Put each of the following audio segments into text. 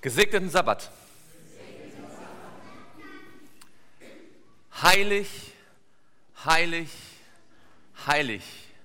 Gesegneten Sabbat. Heilig, heilig, heilig.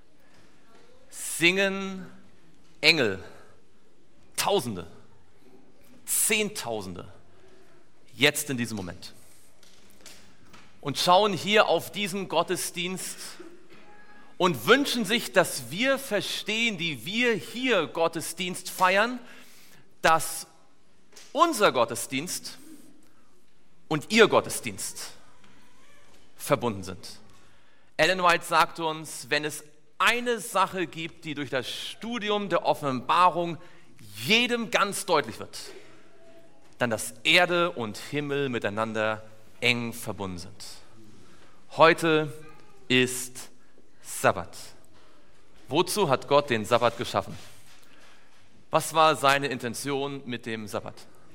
Singen Engel, Tausende, Zehntausende, jetzt in diesem Moment. Und schauen hier auf diesen Gottesdienst und wünschen sich, dass wir verstehen, die wir hier Gottesdienst feiern, dass unser Gottesdienst und ihr Gottesdienst verbunden sind. Ellen White sagt uns, wenn es eine Sache gibt, die durch das Studium der Offenbarung jedem ganz deutlich wird, dann dass Erde und Himmel miteinander eng verbunden sind. Heute ist Sabbat. Wozu hat Gott den Sabbat geschaffen? Was war seine Intention mit dem Sabbat?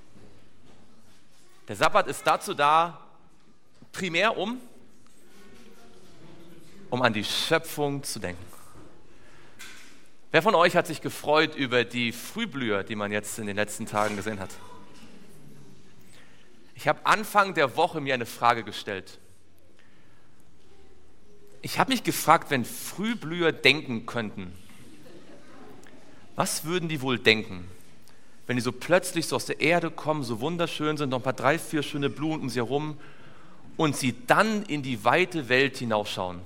Der Sabbat ist dazu da, primär um an die Schöpfung zu denken. Wer von euch hat sich gefreut über die Frühblüher, die man jetzt in den letzten Tagen gesehen hat? Ich habe Anfang der Woche mir eine Frage gestellt. Ich habe mich gefragt, wenn Frühblüher denken könnten, was würden die wohl denken, wenn die so plötzlich so aus der Erde kommen, so wunderschön sind, noch ein paar 3, 4 schöne Blumen um sie herum und sie dann in die weite Welt hinausschauen?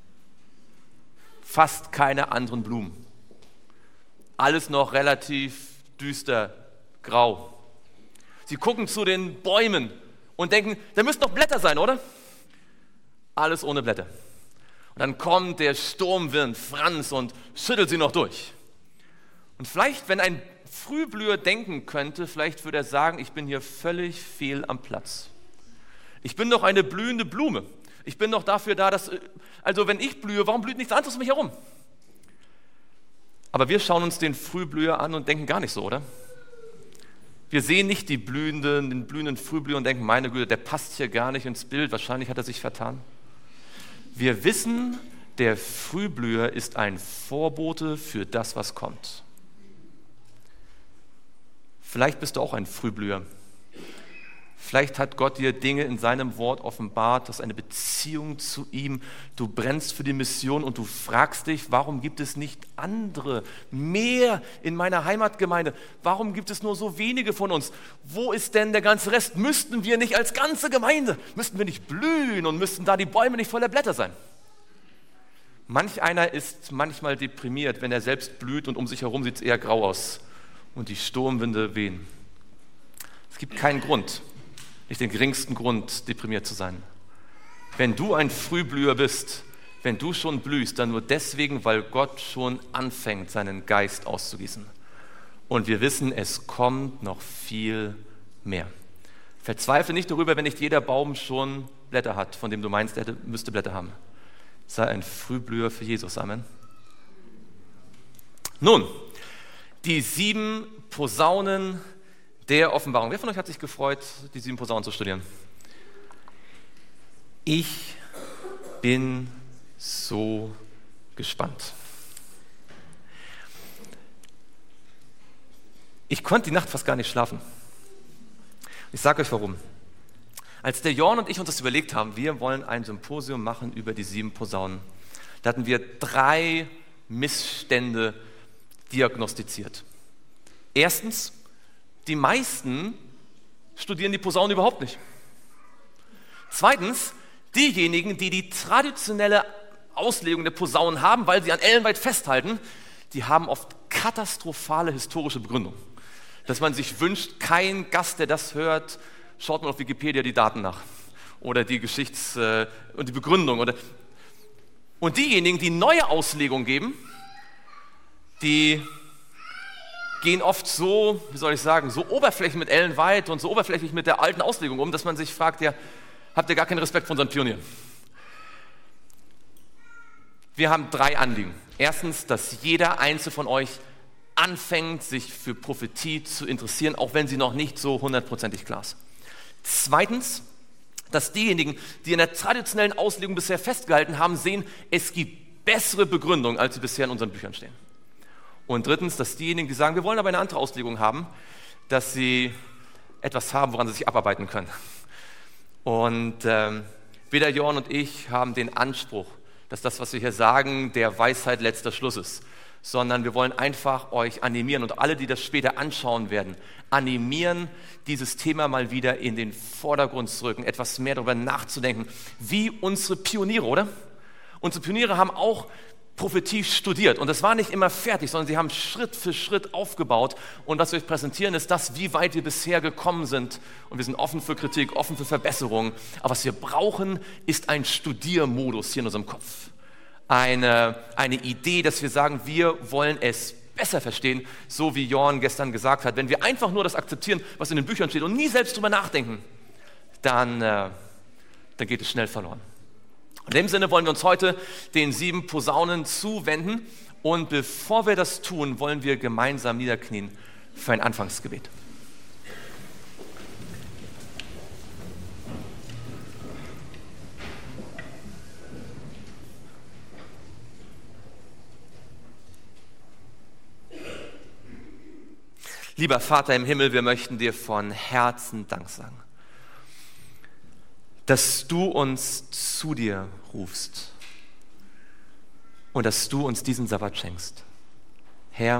Fast keine anderen Blumen. Alles noch relativ düster, grau. Sie gucken zu den Bäumen und denken, da müssten doch Blätter sein, oder? Alles ohne Blätter. Und dann kommt der Sturmwind, Franz, und schüttelt sie noch durch. Und vielleicht, wenn ein Frühblüher denken könnte, vielleicht würde er sagen, ich bin hier völlig fehl am Platz. Ich bin doch eine blühende Blume. Ich bin doch dafür da, also wenn ich blühe, warum blüht nichts anderes um mich herum? Aber wir schauen uns den Frühblüher an und denken gar nicht so, oder? Wir sehen nicht den blühenden Frühblüher und denken, meine Güte, der passt hier gar nicht ins Bild, wahrscheinlich hat er sich vertan. Wir wissen, der Frühblüher ist ein Vorbote für das, was kommt. Vielleicht bist du auch ein Frühblüher. Vielleicht hat Gott dir Dinge in seinem Wort offenbart, du hast eine Beziehung zu ihm, du brennst für die Mission und du fragst dich, warum gibt es nicht andere, mehr in meiner Heimatgemeinde? Warum gibt es nur so wenige von uns? Wo ist denn der ganze Rest? Müssten wir nicht als ganze Gemeinde, müssten wir nicht blühen und müssten da die Bäume nicht voller Blätter sein? Manch einer ist manchmal deprimiert, wenn er selbst blüht und um sich herum sieht es eher grau aus und die Sturmwinde wehen. Es gibt keinen Grund, nicht den geringsten Grund, deprimiert zu sein. Wenn du ein Frühblüher bist, wenn du schon blühst, dann nur deswegen, weil Gott schon anfängt, seinen Geist auszugießen. Und wir wissen, es kommt noch viel mehr. Verzweifle nicht darüber, wenn nicht jeder Baum schon Blätter hat, von dem du meinst, er müsste Blätter haben. Sei ein Frühblüher für Jesus. Amen. Nun, die 7 Posaunen der Offenbarung. Wer von euch hat sich gefreut, die 7 Posaunen zu studieren? Ich bin so gespannt. Ich konnte die Nacht fast gar nicht schlafen. Ich sage euch warum. Als der Jorn und ich uns das überlegt haben, wir wollen ein Symposium machen über die 7 Posaunen, da hatten wir 3 Missstände diagnostiziert. Erstens, die meisten studieren die Posaunen überhaupt nicht. Zweitens, diejenigen, die die traditionelle Auslegung der Posaunen haben, weil sie an Ellen White festhalten, die haben oft katastrophale historische Begründungen. Dass man sich wünscht, kein Gast, der das hört, schaut mal auf Wikipedia die Daten nach oder die und die Begründung. Und diejenigen, die neue Auslegung geben, die gehen oft so, so oberflächlich mit Ellen White und so oberflächlich mit der alten Auslegung um, dass man sich fragt, ja, habt ihr gar keinen Respekt vor unseren Pionieren? Wir haben 3 Anliegen. Erstens, dass jeder Einzelne von euch anfängt, sich für Prophetie zu interessieren, auch wenn sie noch nicht so 100%ig klar ist. Zweitens, dass diejenigen, die in der traditionellen Auslegung bisher festgehalten haben, sehen, es gibt bessere Begründungen, als sie bisher in unseren Büchern stehen. Und drittens, dass diejenigen, die sagen, wir wollen aber eine andere Auslegung haben, dass sie etwas haben, woran sie sich abarbeiten können. Und weder Jorn und ich haben den Anspruch, dass das, was wir hier sagen, der Weisheit letzter Schluss ist, sondern wir wollen einfach euch animieren und alle, die das später anschauen werden, animieren, dieses Thema mal wieder in den Vordergrund zu rücken, etwas mehr darüber nachzudenken, wie unsere Pioniere, oder? Unsere Pioniere haben auch Prophetie studiert und das war nicht immer fertig, sondern sie haben Schritt für Schritt aufgebaut und was wir euch präsentieren ist das, wie weit wir bisher gekommen sind und wir sind offen für Kritik, offen für Verbesserungen, aber was wir brauchen, ist ein Studiermodus hier in unserem Kopf, eine Idee, dass wir sagen, wir wollen es besser verstehen, so wie Jorn gestern gesagt hat, wenn wir einfach nur das akzeptieren, was in den Büchern steht und nie selbst drüber nachdenken, dann geht es schnell verloren. In dem Sinne wollen wir uns heute den 7 Posaunen zuwenden und bevor wir das tun, wollen wir gemeinsam niederknien für ein Anfangsgebet. Lieber Vater im Himmel, wir möchten dir von Herzen Dank sagen, dass du uns zu dir rufst und dass du uns diesen Sabbat schenkst. Herr,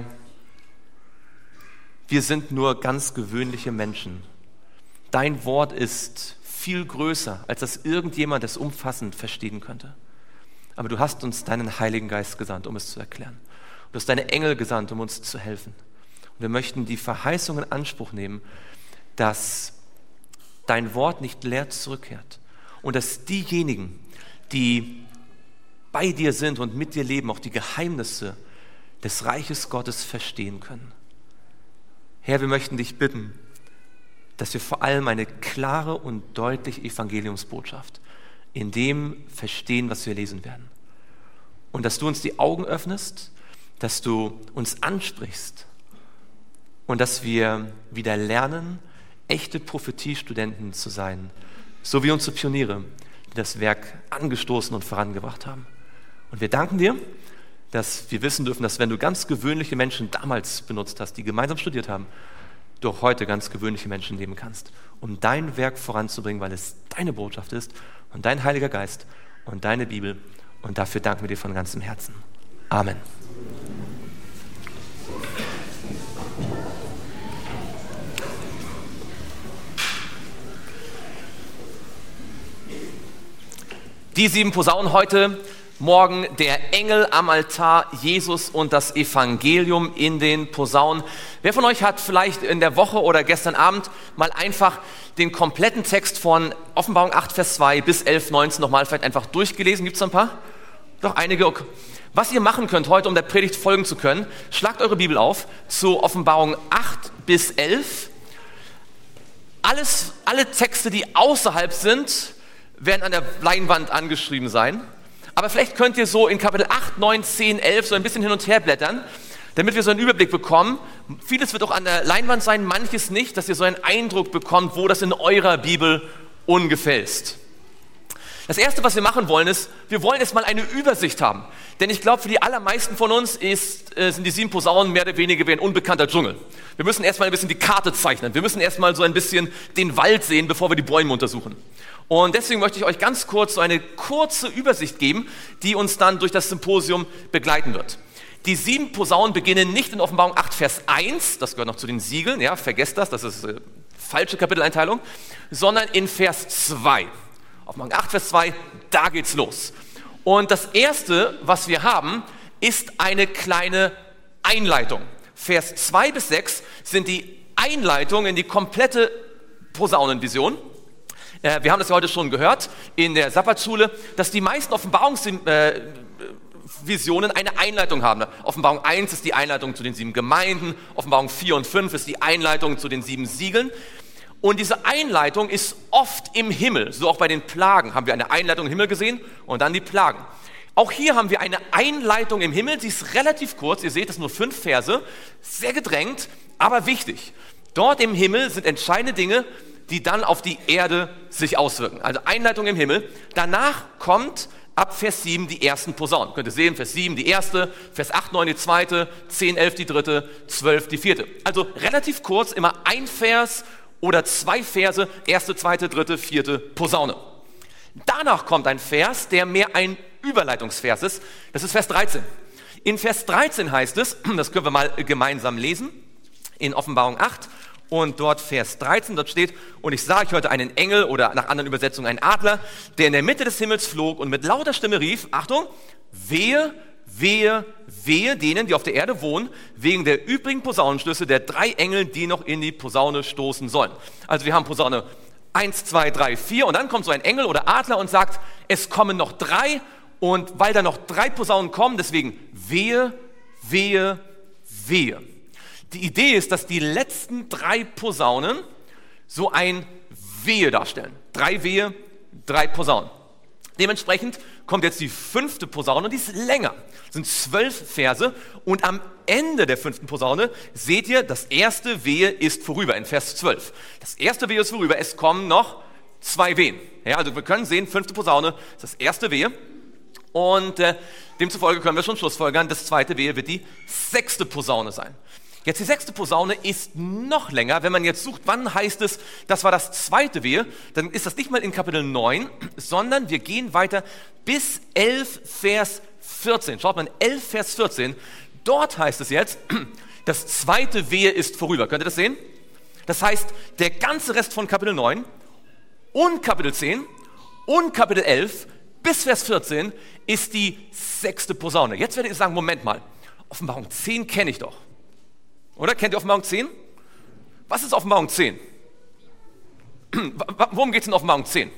wir sind nur ganz gewöhnliche Menschen. Dein Wort ist viel größer, als dass irgendjemand es umfassend verstehen könnte. Aber du hast uns deinen Heiligen Geist gesandt, um es zu erklären. Du hast deine Engel gesandt, um uns zu helfen. Und wir möchten die Verheißung in Anspruch nehmen, dass dein Wort nicht leer zurückkehrt und dass diejenigen, die bei dir sind und mit dir leben, auch die Geheimnisse des Reiches Gottes verstehen können. Herr, wir möchten dich bitten, dass wir vor allem eine klare und deutliche Evangeliumsbotschaft in dem verstehen, was wir lesen werden. Und dass du uns die Augen öffnest, dass du uns ansprichst und dass wir wieder lernen, echte Prophetiestudenten zu sein, so wie unsere Pioniere, die das Werk angestoßen und vorangebracht haben. Und wir danken dir, dass wir wissen dürfen, dass wenn du ganz gewöhnliche Menschen damals benutzt hast, die gemeinsam studiert haben, du auch heute ganz gewöhnliche Menschen leben kannst, um dein Werk voranzubringen, weil es deine Botschaft ist und dein Heiliger Geist und deine Bibel. Und dafür danken wir dir von ganzem Herzen. Amen. Die 7 Posaunen heute, morgen der Engel am Altar, Jesus und das Evangelium in den Posaunen. Wer von euch hat vielleicht in der Woche oder gestern Abend mal einfach den kompletten Text von Offenbarung 8, Vers 2 bis 11, 19 nochmal vielleicht einfach durchgelesen? Gibt es ein paar? Doch einige. Okay. Was ihr machen könnt heute, um der Predigt folgen zu können, schlagt eure Bibel auf zu Offenbarung 8 bis 11. Alle Texte, die außerhalb sind, werden an der Leinwand angeschrieben sein. Aber vielleicht könnt ihr so in Kapitel 8, 9, 10, 11 so ein bisschen hin und her blättern, damit wir so einen Überblick bekommen. Vieles wird auch an der Leinwand sein, manches nicht, dass ihr so einen Eindruck bekommt, wo das in eurer Bibel ungefähr ist. Das Erste, was wir machen wollen, ist, wir wollen jetzt mal eine Übersicht haben. Denn ich glaube, für die allermeisten von uns sind die 7 Posaunen mehr oder weniger wie ein unbekannter Dschungel. Wir müssen erstmal ein bisschen die Karte zeichnen. Wir müssen erstmal so ein bisschen den Wald sehen, bevor wir die Bäume untersuchen. Und deswegen möchte ich euch ganz kurz so eine kurze Übersicht geben, die uns dann durch das Symposium begleiten wird. Die 7 Posaunen beginnen nicht in Offenbarung 8, Vers 1, das gehört noch zu den Siegeln, ja, vergesst das ist falsche Kapiteleinteilung, sondern in Vers 2. Offenbarung 8, Vers 2, da geht's los. Und das Erste, was wir haben, ist eine kleine Einleitung. Vers 2 bis 6 sind die Einleitung in die komplette Posaunenvision. Wir haben das ja heute schon gehört in der Sabbatschule, dass die meisten Offenbarungsvisionen eine Einleitung haben. Offenbarung 1 ist die Einleitung zu den 7 Gemeinden, Offenbarung 4 und 5 ist die Einleitung zu den 7 Siegeln. Und diese Einleitung ist oft im Himmel, so auch bei den Plagen haben wir eine Einleitung im Himmel gesehen und dann die Plagen. Auch hier haben wir eine Einleitung im Himmel, sie ist relativ kurz, ihr seht es nur 5 Verse, sehr gedrängt, aber wichtig. Dort im Himmel sind entscheidende Dinge, die dann auf die Erde sich auswirken. Also Einleitung im Himmel. Danach kommt ab Vers 7 die ersten Posaunen. Könnt ihr sehen, Vers 7 die erste, Vers 8, 9 die zweite, 10, 11 die dritte, 12 die vierte. Also relativ kurz, immer ein Vers oder 2 Verse, 1., 2., 3., 4. Posaune. Danach kommt ein Vers, der mehr ein Überleitungsvers ist. Das ist Vers 13. In Vers 13 heißt es, das können wir mal gemeinsam lesen, in Offenbarung 8 und dort Vers 13, dort steht, und ich sah, ich hörte einen Engel oder nach anderen Übersetzungen einen Adler, der in der Mitte des Himmels flog und mit lauter Stimme rief, Achtung, wehe, wehe, wehe denen, die auf der Erde wohnen, wegen der übrigen Posaunenstöße der 3 Engel, die noch in die Posaune stoßen sollen. Also wir haben Posaune 1, 2, 3, 4 und dann kommt so ein Engel oder Adler und sagt, es kommen noch 3 und weil da noch 3 Posaunen kommen, deswegen wehe, wehe, wehe. Die Idee ist, dass die letzten 3 Posaunen so ein Wehe darstellen. 3 Wehe, 3 Posaunen. Dementsprechend kommt jetzt die 5. Posaune und die ist länger. Das sind 12 Verse und am Ende der 5. Posaune seht ihr, das erste Wehe ist vorüber in Vers 12. Das erste Wehe ist vorüber, es kommen noch 2 Wehen. Ja, also wir können sehen, 5. Posaune ist das erste Wehe und demzufolge können wir schon schlussfolgern, das zweite Wehe wird die 6. Posaune sein. Jetzt die 6. Posaune ist noch länger. Wenn man jetzt sucht, wann heißt es, das war das zweite Wehe, dann ist das nicht mal in Kapitel 9, sondern wir gehen weiter bis 11 Vers 14. Schaut mal, 11 Vers 14, dort heißt es jetzt, das zweite Wehe ist vorüber. Könnt ihr das sehen? Das heißt, der ganze Rest von Kapitel 9 und Kapitel 10 und Kapitel 11 bis Vers 14 ist die 6. Posaune. Jetzt werdet ihr sagen, Moment mal, Offenbarung 10 kenne ich doch. Oder? Kennt ihr Offenbarung 10? Was ist Offenbarung 10? Worum geht es in Offenbarung 10?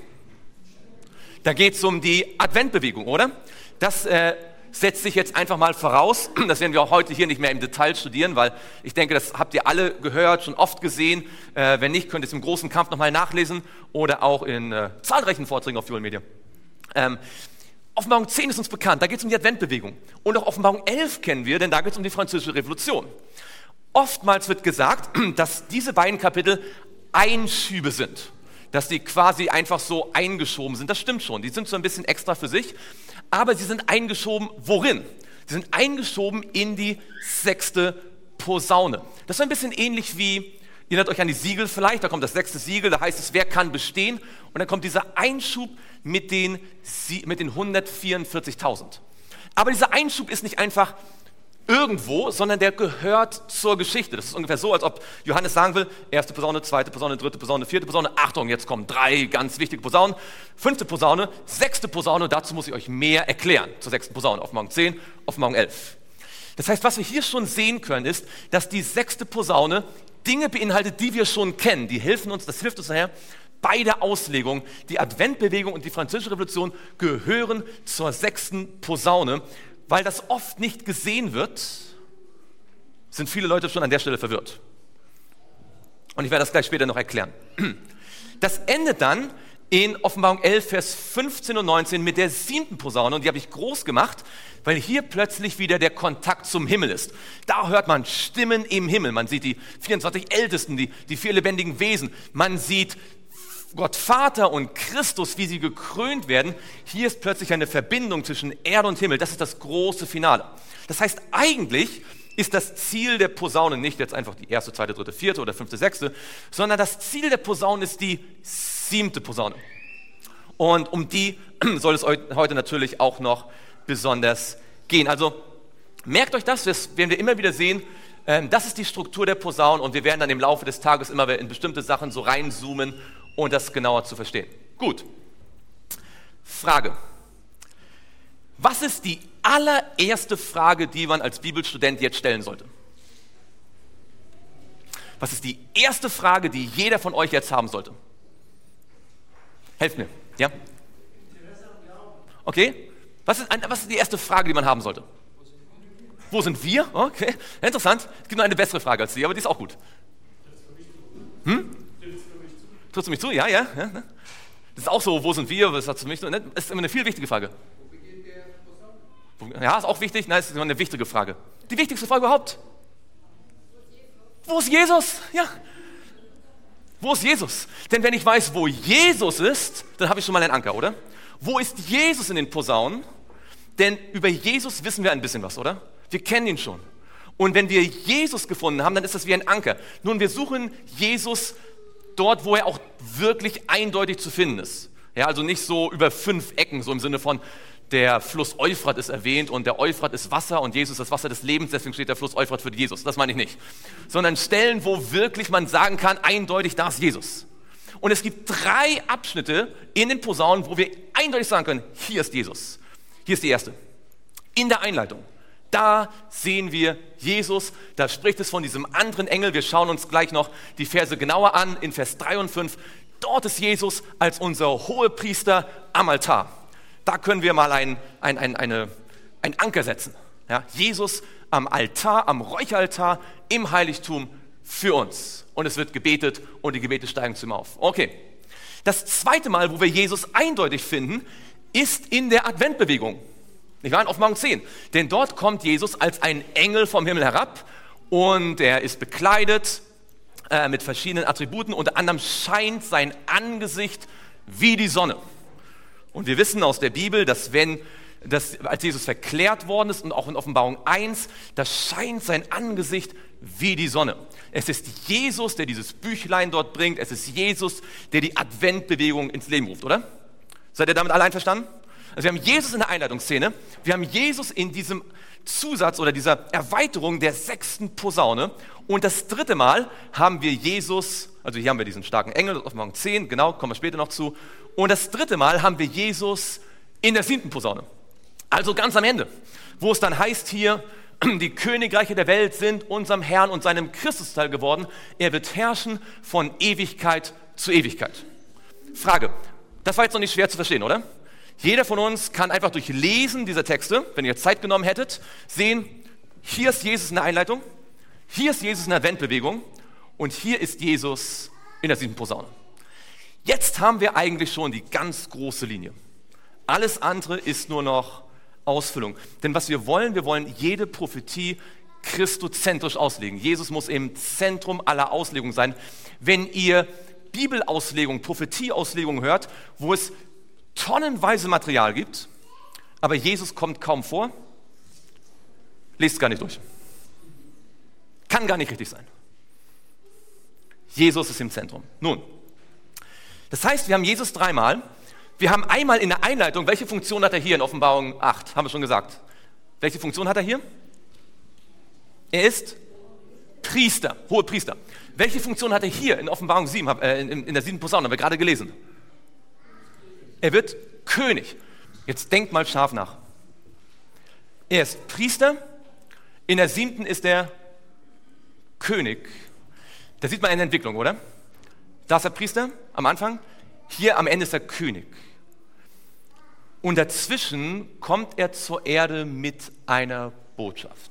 Da geht es um die Adventbewegung, oder? Das setzt sich jetzt einfach mal voraus. Das werden wir auch heute hier nicht mehr im Detail studieren, weil ich denke, das habt ihr alle gehört, schon oft gesehen. Wenn nicht, könnt ihr es im großen Kampf nochmal nachlesen oder auch in zahlreichen Vorträgen auf Joel Media. Offenbarung 10 ist uns bekannt, da geht es um die Adventbewegung. Und auch Offenbarung 11 kennen wir, denn da geht es um die Französische Revolution. Oftmals wird gesagt, dass diese beiden Kapitel Einschübe sind, dass die quasi einfach so eingeschoben sind. Das stimmt schon, die sind so ein bisschen extra für sich, aber sie sind eingeschoben worin? Sie sind eingeschoben in die 6. Posaune. Das ist ein bisschen ähnlich wie, ihr erinnert euch an die Siegel vielleicht, da kommt das 6. Siegel, da heißt es, wer kann bestehen? Und dann kommt dieser Einschub mit den 144.000. Aber dieser Einschub ist nicht einfach irgendwo, sondern der gehört zur Geschichte. Das ist ungefähr so, als ob Johannes sagen will, 1. Posaune, 2. Posaune, 3. Posaune, 4. Posaune, Achtung, jetzt kommen 3 ganz wichtige Posaunen, 5. Posaune, 6. Posaune, dazu muss ich euch mehr erklären, zur 6. Posaune, Offenbarung 10, Offenbarung 11. Das heißt, was wir hier schon sehen können, ist, dass die 6. Posaune Dinge beinhaltet, die wir schon kennen, die helfen uns, das hilft uns daher, bei der Auslegung, die Adventbewegung und die Französische Revolution gehören zur 6. Posaune. Weil das oft nicht gesehen wird, sind viele Leute schon an der Stelle verwirrt. Und ich werde das gleich später noch erklären. Das endet dann in Offenbarung 11, Vers 15 und 19 mit der 7. Posaune. Und die habe ich groß gemacht, weil hier plötzlich wieder der Kontakt zum Himmel ist. Da hört man Stimmen im Himmel. Man sieht die 24 Ältesten, die 4 lebendigen Wesen. Man sieht Gott Vater und Christus, wie sie gekrönt werden. Hier ist plötzlich eine Verbindung zwischen Erde und Himmel. Das ist das große Finale. Das heißt, eigentlich ist das Ziel der Posaune nicht jetzt einfach die 1., 2., 3., 4. oder 5., 6., sondern das Ziel der Posaune ist die 7. Posaune. Und um die soll es heute natürlich auch noch besonders gehen. Also merkt euch das werden wir immer wieder sehen. Das ist die Struktur der Posaunen und wir werden dann im Laufe des Tages immer wieder in bestimmte Sachen so reinzoomen, und das genauer zu verstehen. Gut. Frage. Was ist die allererste Frage, die man als Bibelstudent jetzt stellen sollte? Was ist die erste Frage, die jeder von euch jetzt haben sollte? Helft mir. Ja? Okay. Was ist die erste Frage, die man haben sollte? Wo sind wir? Okay. Interessant. Es gibt noch eine bessere Frage als die, aber die ist auch gut. Trittst du mich zu? Ja. Das ist auch so, wo sind wir? Was hat zu mich? Das ist immer eine viel wichtige Frage. Wo beginnt der Posaune? Ja, ist auch wichtig. Nein, es ist immer eine wichtige Frage. Die wichtigste Frage überhaupt. Wo ist Jesus? Ja. Wo ist Jesus? Denn wenn ich weiß, wo Jesus ist, dann habe ich schon mal einen Anker, oder? Wo ist Jesus in den Posaunen? Denn über Jesus wissen wir ein bisschen was, oder? Wir kennen ihn schon. Und wenn wir Jesus gefunden haben, dann ist das wie ein Anker. Nun, wir suchen Jesus dort, wo er auch wirklich eindeutig zu finden ist. Ja, also nicht so über 5 Ecken, so im Sinne von, der Fluss Euphrat ist erwähnt und der Euphrat ist Wasser und Jesus ist das Wasser des Lebens, deswegen steht der Fluss Euphrat für Jesus. Das meine ich nicht. Sondern Stellen, wo wirklich man sagen kann, eindeutig, da ist Jesus. Und es gibt 3 Abschnitte in den Posaunen, wo wir eindeutig sagen können, hier ist Jesus. Hier ist die erste. In der Einleitung. Da sehen wir Jesus, da spricht es von diesem anderen Engel. Wir schauen uns gleich noch die Verse genauer an, in Vers 3 und 5. Dort ist Jesus als unser Hohepriester am Altar. Da können wir mal ein Anker setzen. Ja, Jesus am Altar, am Räucheraltar, im Heiligtum für uns. Und es wird gebetet und die Gebete steigen zu ihm auf. Okay. Das zweite Mal, wo wir Jesus eindeutig finden, ist in der Adventbewegung. Nicht wahr? In Offenbarung 10. Denn dort kommt Jesus als ein Engel vom Himmel herab und er ist bekleidet mit verschiedenen Attributen. Unter anderem scheint sein Angesicht wie die Sonne. Und wir wissen aus der Bibel, dass als Jesus verklärt worden ist und auch in Offenbarung 1, da scheint sein Angesicht wie die Sonne. Es ist Jesus, der dieses Büchlein dort bringt. Es ist Jesus, der die Adventbewegung ins Leben ruft, oder? Seid ihr damit alle einverstanden? Also wir haben Jesus in der Einleitungsszene, wir haben Jesus in diesem Zusatz oder dieser Erweiterung der 6. Posaune und das 3. Mal haben wir Jesus, also hier haben wir diesen starken Engel, Offenbarung 10, genau, kommen wir später noch zu, und das 3. Mal haben wir Jesus in der 7. Posaune, also ganz am Ende, wo es dann heißt hier, die Königreiche der Welt sind unserem Herrn und seinem Christus teil geworden, er wird herrschen von Ewigkeit zu Ewigkeit. Frage, das war jetzt noch nicht schwer zu verstehen, oder? Jeder von uns kann einfach durch Lesen dieser Texte, wenn ihr Zeit genommen hättet, sehen, hier ist Jesus in der Einleitung, hier ist Jesus in der Adventbewegung und hier ist Jesus in der 7. Posaune. Jetzt haben wir eigentlich schon die ganz große Linie. Alles andere ist nur noch Ausfüllung. Denn was wir wollen jede Prophetie christozentrisch auslegen. Jesus muss im Zentrum aller Auslegung sein. Wenn ihr Bibelauslegung, Prophetieauslegung hört, wo es tonnenweise Material gibt, aber Jesus kommt kaum vor, lest es gar nicht durch. Kann gar nicht richtig sein. Jesus ist im Zentrum. Nun, das heißt, wir haben Jesus 3 Mal. Wir haben einmal in der Einleitung, welche Funktion hat er hier in Offenbarung 8? Haben wir schon gesagt. Welche Funktion hat er hier? Er ist Priester, Hohepriester. Welche Funktion hat er hier in Offenbarung 7, in der 7. Posaune, haben wir gerade gelesen? Er wird König. Jetzt denkt mal scharf nach. Er ist Priester, in der 7. ist er König. Da sieht man eine Entwicklung, oder? Da ist er Priester am Anfang, hier am Ende ist er König. Und dazwischen kommt er zur Erde mit einer Botschaft.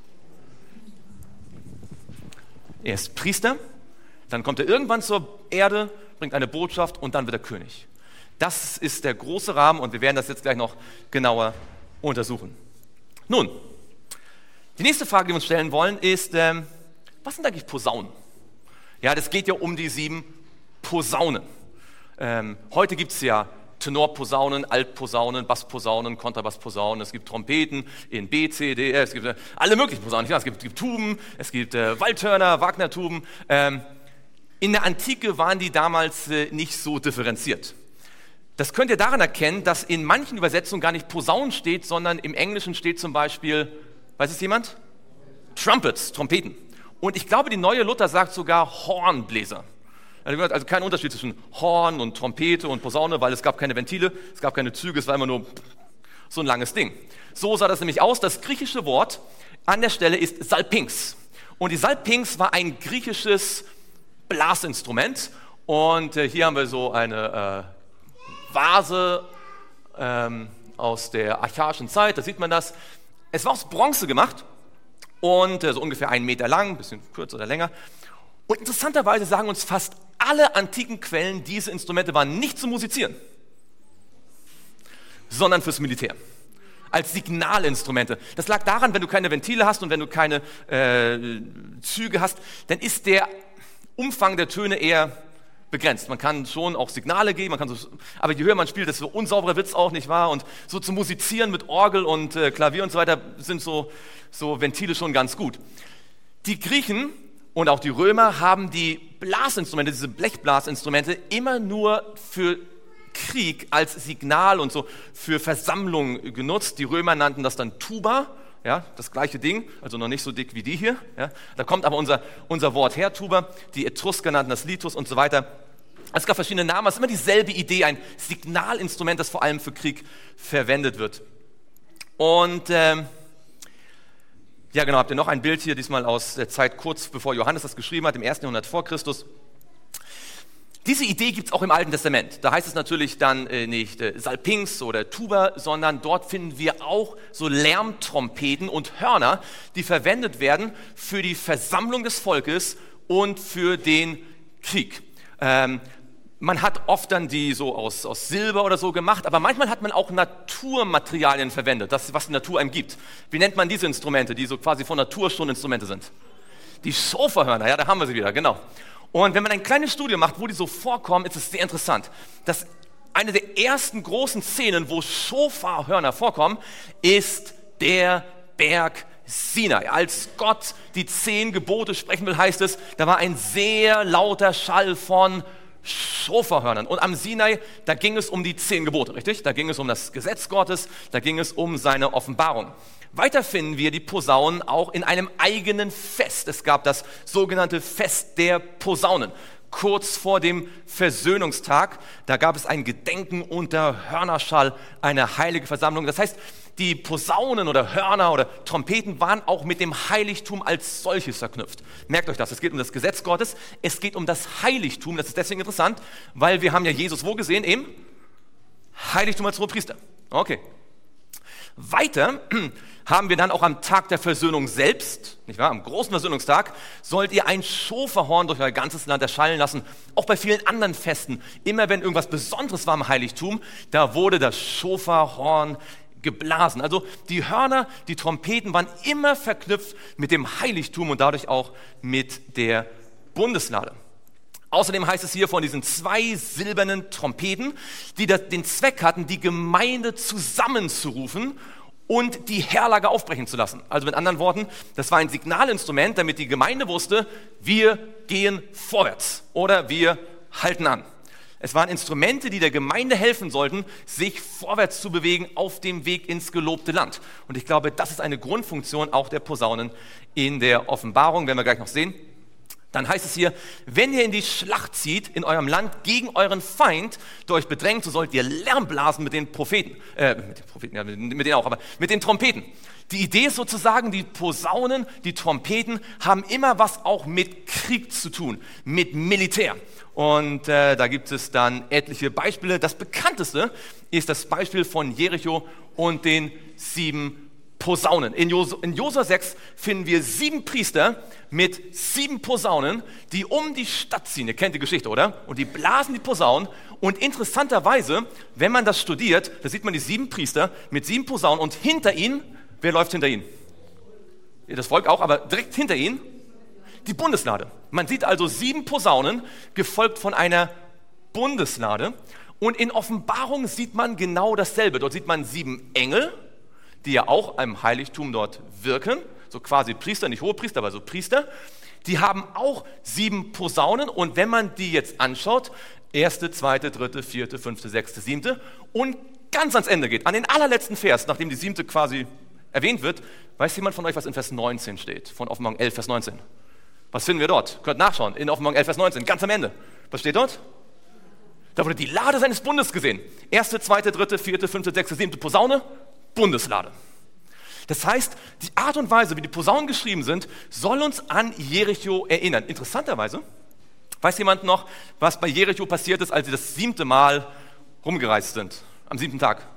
Er ist Priester, dann kommt er irgendwann zur Erde, bringt eine Botschaft und dann wird er König. Das ist der große Rahmen und wir werden das jetzt gleich noch genauer untersuchen. Nun, die nächste Frage, die wir uns stellen wollen, ist, was sind eigentlich Posaunen? Ja, das geht ja um die 7 Posaunen. Heute gibt es ja Tenorposaunen, Altposaunen, Bassposaunen, Kontrabassposaunen, es gibt Trompeten in B, C, D, es gibt alle möglichen Posaunen. Ja, es gibt Tuben, es gibt Waldhörner, Wagner-Tuben. In der Antike waren die damals nicht so differenziert. Das könnt ihr daran erkennen, dass in manchen Übersetzungen gar nicht Posaunen steht, sondern im Englischen steht zum Beispiel, weiß es jemand? Trumpets, Trompeten. Und ich glaube, die Neue Luther sagt sogar Hornbläser. Also kein Unterschied zwischen Horn und Trompete und Posaune, weil es gab keine Ventile, es gab keine Züge, es war immer nur so ein langes Ding. So sah das nämlich aus. Das griechische Wort an der Stelle ist Salpinx. Und die Salpinx war ein griechisches Blasinstrument. Und hier haben wir so eine Vase aus der archaischen Zeit, da sieht man das. Es war aus Bronze gemacht und so ungefähr 1 Meter lang, ein bisschen kürzer oder länger. Und interessanterweise sagen uns fast alle antiken Quellen, diese Instrumente waren nicht zum Musizieren, sondern fürs Militär, als Signalinstrumente. Das lag daran, wenn du keine Ventile hast und wenn du keine Züge hast, dann ist der Umfang der Töne eher begrenzt. Man kann schon auch Signale geben, aber je höher man spielt, desto unsauberer wird es auch, nicht wahr? Und so zu musizieren mit Orgel und Klavier und so weiter sind so Ventile schon ganz gut. Die Griechen und auch die Römer haben die Blasinstrumente, diese Blechblasinstrumente, immer nur für Krieg als Signal und so für Versammlungen genutzt. Die Römer nannten das dann Tuba, ja, das gleiche Ding, also noch nicht so dick wie die hier. Ja. Da kommt aber unser Wort her, Tuba. Die Etrusker nannten das Litus und so weiter. Es gab verschiedene Namen, es ist immer dieselbe Idee, ein Signalinstrument, das vor allem für Krieg verwendet wird. Und ja genau, habt ihr noch ein Bild hier, diesmal aus der Zeit kurz bevor Johannes das geschrieben hat, im 1. Jahrhundert vor Christus. Diese Idee gibt es auch im Alten Testament. Da heißt es natürlich dann nicht Salpinx oder Tuba, sondern dort finden wir auch so Lärmtrompeten und Hörner, die verwendet werden für die Versammlung des Volkes und für den Krieg. Man hat oft dann die so aus Silber oder so gemacht, aber manchmal hat man auch Naturmaterialien verwendet, das, was die Natur einem gibt. Wie nennt man diese Instrumente, die so quasi von Natur schon Instrumente sind? Die Schofahörner, ja, da haben wir sie wieder, genau. Und wenn man ein kleines Studium macht, wo die so vorkommen, ist es sehr interessant. Dass eine der ersten großen Szenen, wo Schofahörner vorkommen, ist der Berg Sinai. Als Gott die 10 Gebote sprechen will, heißt es, da war ein sehr lauter Schall von Schofahörnern. Und am Sinai, da ging es um die 10 Gebote, richtig? Da ging es um das Gesetz Gottes, da ging es um seine Offenbarung. Weiter finden wir die Posaunen auch in einem eigenen Fest. Es gab das sogenannte Fest der Posaunen. Kurz vor dem Versöhnungstag, da gab es ein Gedenken unter Hörnerschall, eine heilige Versammlung. Das heißt, die Posaunen oder Hörner oder Trompeten waren auch mit dem Heiligtum als solches verknüpft. Merkt euch das, es geht um das Gesetz Gottes, es geht um das Heiligtum. Das ist deswegen interessant, weil wir haben ja Jesus wo gesehen? Im Heiligtum als Hohepriester. Okay. Weiter haben wir dann auch am Tag der Versöhnung selbst, nicht wahr? Am großen Versöhnungstag, sollt ihr ein Schofahorn durch euer ganzes Land erschallen lassen. Auch bei vielen anderen Festen, immer wenn irgendwas Besonderes war im Heiligtum, da wurde das Schofahorn geblasen. Also die Hörner, die Trompeten waren immer verknüpft mit dem Heiligtum und dadurch auch mit der Bundeslade. Außerdem heißt es hier von diesen 2 silbernen Trompeten, die den Zweck hatten, die Gemeinde zusammenzurufen und die Heerlager aufbrechen zu lassen. Also mit anderen Worten, das war ein Signalinstrument, damit die Gemeinde wusste, wir gehen vorwärts oder wir halten an. Es waren Instrumente, die der Gemeinde helfen sollten, sich vorwärts zu bewegen auf dem Weg ins gelobte Land. Und ich glaube, das ist eine Grundfunktion auch der Posaunen in der Offenbarung, werden wir gleich noch sehen. Dann heißt es hier, wenn ihr in die Schlacht zieht, in eurem Land gegen euren Feind, der euch bedrängt, so sollt ihr Lärm blasen mit den Propheten. Mit denen auch, aber mit den Trompeten. Die Idee ist sozusagen, die Posaunen, die Trompeten haben immer was auch mit Krieg zu tun, mit Militär. Und da gibt es dann etliche Beispiele. Das bekannteste ist das Beispiel von Jericho und den 7 Posaunen. In Josua 6 finden wir 7 Priester mit 7 Posaunen, die um die Stadt ziehen. Ihr kennt die Geschichte, oder? Und die blasen die Posaunen. Und interessanterweise, wenn man das studiert, da sieht man die 7 Priester mit 7 Posaunen und hinter ihnen, wer läuft hinter ihnen? Das Volk auch, aber direkt hinter ihnen die Bundeslade. Man sieht also 7 Posaunen, gefolgt von einer Bundeslade. Und in Offenbarung sieht man genau dasselbe. Dort sieht man 7 Engel, die ja auch im Heiligtum dort wirken, so quasi Priester, nicht Hohepriester, aber so Priester, die haben auch 7 Posaunen und wenn man die jetzt anschaut, 1., 2., 3., 4., 5., 6., 7. und ganz ans Ende geht, an den allerletzten Vers, nachdem die 7. quasi erwähnt wird, weiß jemand von euch, was in Vers 19 steht, von Offenbarung 11, Vers 19? Was finden wir dort? Könnt nachschauen, in Offenbarung 11, Vers 19, ganz am Ende. Was steht dort? Da wurde die Lade seines Bundes gesehen. 1., 2., 3., 4., 5., 6., 7. Posaune, Bundeslade. Das heißt, die Art und Weise, wie die Posaunen geschrieben sind, soll uns an Jericho erinnern. Interessanterweise, weiß jemand noch, was bei Jericho passiert ist, als sie das 7. Mal rumgereist sind, am 7. Tag?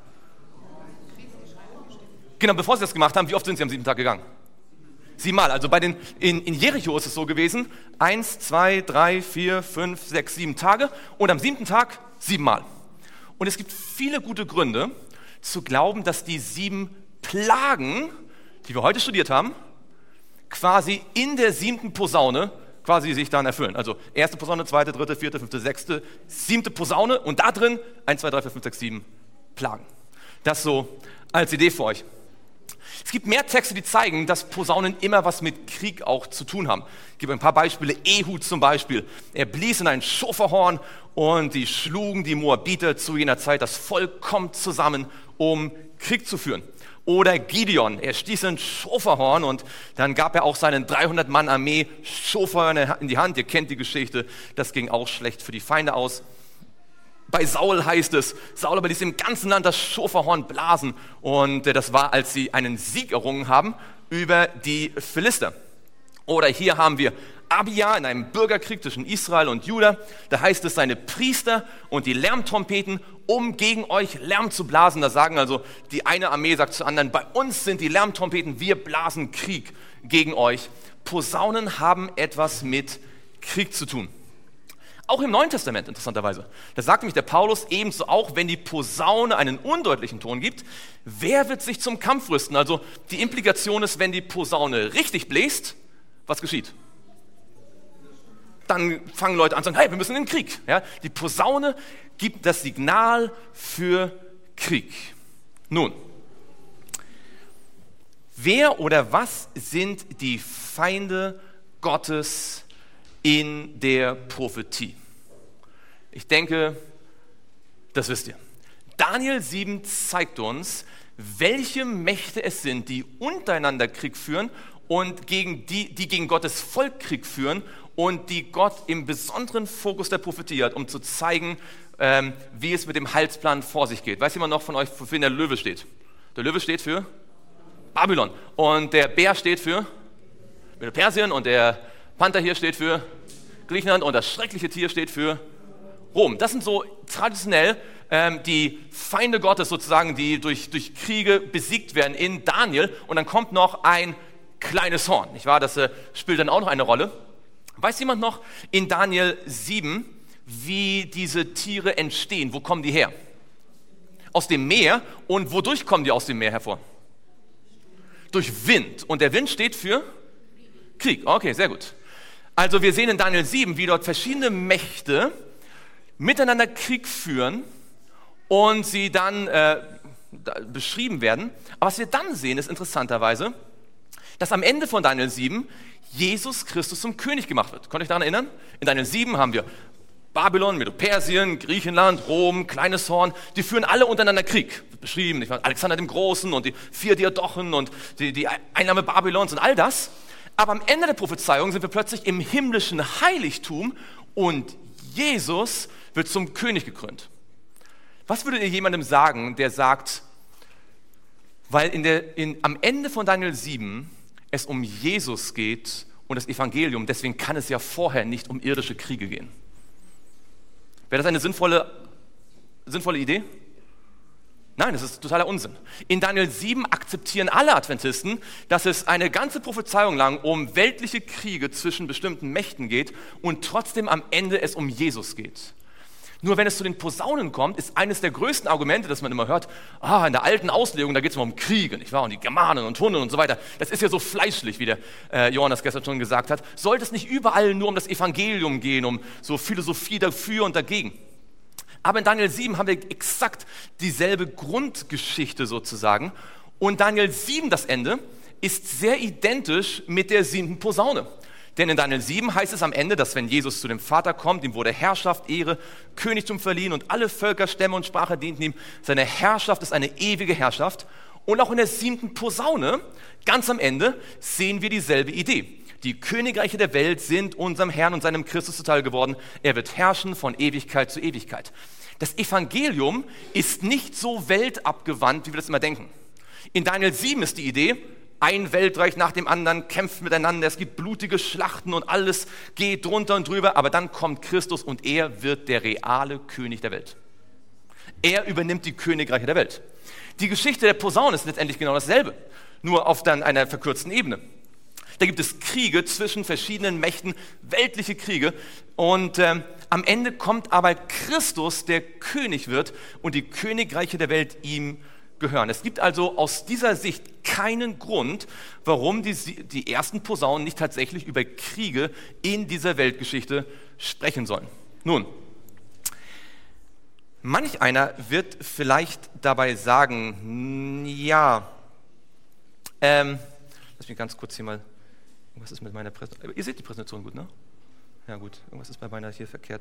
Genau, bevor sie das gemacht haben, wie oft sind sie am 7. Tag gegangen? 7 Mal. Also in Jericho ist es so gewesen, 1, 2, 3, 4, 5, 6, 7 Tage und am 7. Tag 7 Mal. Und es gibt viele gute Gründe, zu glauben, dass die 7 Plagen, die wir heute studiert haben, quasi in der 7. Posaune quasi sich dann erfüllen. Also 1. Posaune, 2., 3., 4., 5., 6., 7. Posaune und da drin 1, 2, 3, 4, 5, 6, 7 Plagen. Das so als Idee für euch. Es gibt mehr Texte, die zeigen, dass Posaunen immer was mit Krieg auch zu tun haben. Ich gebe ein paar Beispiele. Ehud zum Beispiel. Er blies in ein Schofahorn und die schlugen die Moabiter zu jener Zeit. Das Volk kommt zusammen, um Krieg zu führen. Oder Gideon, er stieß ein Schofahorn und dann gab er auch seinen 300-Mann-Armee Schofahörner in die Hand. Ihr kennt die Geschichte, das ging auch schlecht für die Feinde aus. Bei Saul heißt es, Saul aber ließ im ganzen Land das Schofahorn blasen und das war, als sie einen Sieg errungen haben über die Philister. Oder hier haben wir Abia in einem Bürgerkrieg zwischen Israel und Juda. Da heißt es, seine Priester und die Lärmtrompeten, um gegen euch Lärm zu blasen. Da sagen also, die eine Armee sagt zur anderen, bei uns sind die Lärmtrompeten, wir blasen Krieg gegen euch. Posaunen haben etwas mit Krieg zu tun. Auch im Neuen Testament, interessanterweise. Da sagt nämlich der Paulus ebenso auch, wenn die Posaune einen undeutlichen Ton gibt, wer wird sich zum Kampf rüsten? Also die Implikation ist, wenn die Posaune richtig bläst, was geschieht? Dann fangen Leute an zu sagen, hey, wir müssen in den Krieg. Ja, die Posaune gibt das Signal für Krieg. Nun, wer oder was sind die Feinde Gottes in der Prophetie? Ich denke, das wisst ihr. Daniel 7 zeigt uns, welche Mächte es sind, die untereinander Krieg führen und die gegen Gottes Volk Krieg führen und die Gott im besonderen Fokus der Prophetie hat, um zu zeigen, wie es mit dem Heilsplan vor sich geht. Weiß jemand noch von euch, wofür der Löwe steht? Der Löwe steht für Babylon und der Bär steht für Persien und der Panther hier steht für Griechenland und das schreckliche Tier steht für Rom. Das sind so traditionell die Feinde Gottes sozusagen, die durch Kriege besiegt werden in Daniel. Und dann kommt noch ein kleines Horn, nicht wahr? Das spielt dann auch noch eine Rolle. Weiß jemand noch in Daniel 7, wie diese Tiere entstehen? Wo kommen die her? Aus dem Meer. Und wodurch kommen die aus dem Meer hervor? Durch Wind. Und der Wind steht für Krieg. Okay, sehr gut. Also wir sehen in Daniel 7, wie dort verschiedene Mächte miteinander Krieg führen und sie dann beschrieben werden. Aber was wir dann sehen, ist interessanterweise, dass am Ende von Daniel 7 Jesus Christus zum König gemacht wird. Könnt ihr euch daran erinnern? In Daniel 7 haben wir Babylon, Medo-Persien, Griechenland, Rom, kleines Horn. Die führen alle untereinander Krieg. Beschrieben, Alexander dem Großen und die 4 Diadochen und die Einnahme Babylons und all das. Aber am Ende der Prophezeiung sind wir plötzlich im himmlischen Heiligtum und Jesus wird zum König gekrönt. Was würdet ihr jemandem sagen, der sagt, weil am Ende von Daniel 7 es um Jesus geht und das Evangelium, deswegen kann es ja vorher nicht um irdische Kriege gehen. Wäre das eine sinnvolle Idee? Nein, das ist totaler Unsinn. In Daniel 7 akzeptieren alle Adventisten, dass es eine ganze Prophezeiung lang um weltliche Kriege zwischen bestimmten Mächten geht und trotzdem am Ende es um Jesus geht. Nur wenn es zu den Posaunen kommt, ist eines der größten Argumente, das man immer hört, in der alten Auslegung, da geht es immer um Kriege, nicht wahr? Und die Germanen und Hunnen und so weiter. Das ist ja so fleischlich, wie der Johannes gestern schon gesagt hat. Sollte es nicht überall nur um das Evangelium gehen, um so Philosophie dafür und dagegen? Aber in Daniel 7 haben wir exakt dieselbe Grundgeschichte sozusagen. Und Daniel 7, das Ende, ist sehr identisch mit der 7. Posaune. Denn in Daniel 7 heißt es am Ende, dass wenn Jesus zu dem Vater kommt, ihm wurde Herrschaft, Ehre, Königtum verliehen und alle Völker, Stämme und Sprache dienten ihm. Seine Herrschaft ist eine ewige Herrschaft. Und auch in der 7. Posaune, ganz am Ende, sehen wir dieselbe Idee. Die Königreiche der Welt sind unserem Herrn und seinem Christus zuteil geworden. Er wird herrschen von Ewigkeit zu Ewigkeit. Das Evangelium ist nicht so weltabgewandt, wie wir das immer denken. In Daniel 7 ist die Idee, ein Weltreich nach dem anderen kämpft miteinander, es gibt blutige Schlachten und alles geht drunter und drüber, aber dann kommt Christus und er wird der reale König der Welt. Er übernimmt die Königreiche der Welt. Die Geschichte der Posaune ist letztendlich genau dasselbe, nur auf dann einer verkürzten Ebene. Da gibt es Kriege zwischen verschiedenen Mächten, weltliche Kriege. Und am Ende kommt aber Christus, der König wird und die Königreiche der Welt ihm gehören. Es gibt also aus dieser Sicht keinen Grund, warum die ersten Posaunen nicht tatsächlich über Kriege in dieser Weltgeschichte sprechen sollen. Nun, manch einer wird vielleicht dabei sagen, ja, Lass mich ganz kurz hier mal, was ist mit meiner Präsentation? Ihr seht die Präsentation gut, ne? Ja gut, irgendwas ist bei meiner hier verkehrt.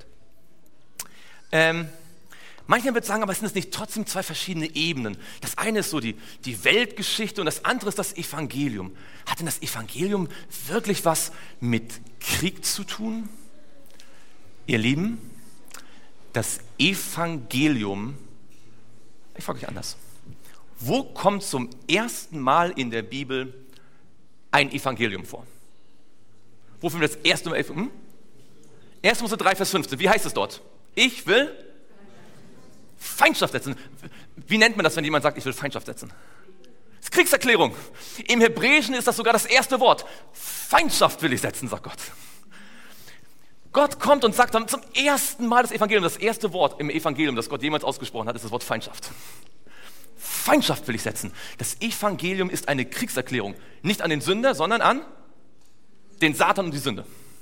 Manchmal wird sagen, aber sind es nicht trotzdem zwei verschiedene Ebenen? Das eine ist so die Weltgeschichte und das andere ist das Evangelium. Hat denn das Evangelium wirklich was mit Krieg zu tun? Ihr Lieben, das Evangelium, ich frage euch anders. Wo kommt zum ersten Mal in der Bibel ein Evangelium vor? Wo finden wir das erste Mal? 1. Mose 3, Vers 15. Wie heißt es dort? Ich will Feindschaft setzen. Wie nennt man das, wenn jemand sagt, ich will Feindschaft setzen? Das ist Kriegserklärung. Im Hebräischen ist das sogar das erste Wort. Feindschaft will ich setzen, sagt Gott. Gott kommt und sagt dann zum ersten Mal das Evangelium. Das erste Wort im Evangelium, das Gott jemals ausgesprochen hat, ist das Wort Feindschaft. Feindschaft will ich setzen. Das Evangelium ist eine Kriegserklärung. Nicht an den Sünder, sondern an den Satan und die Sünde.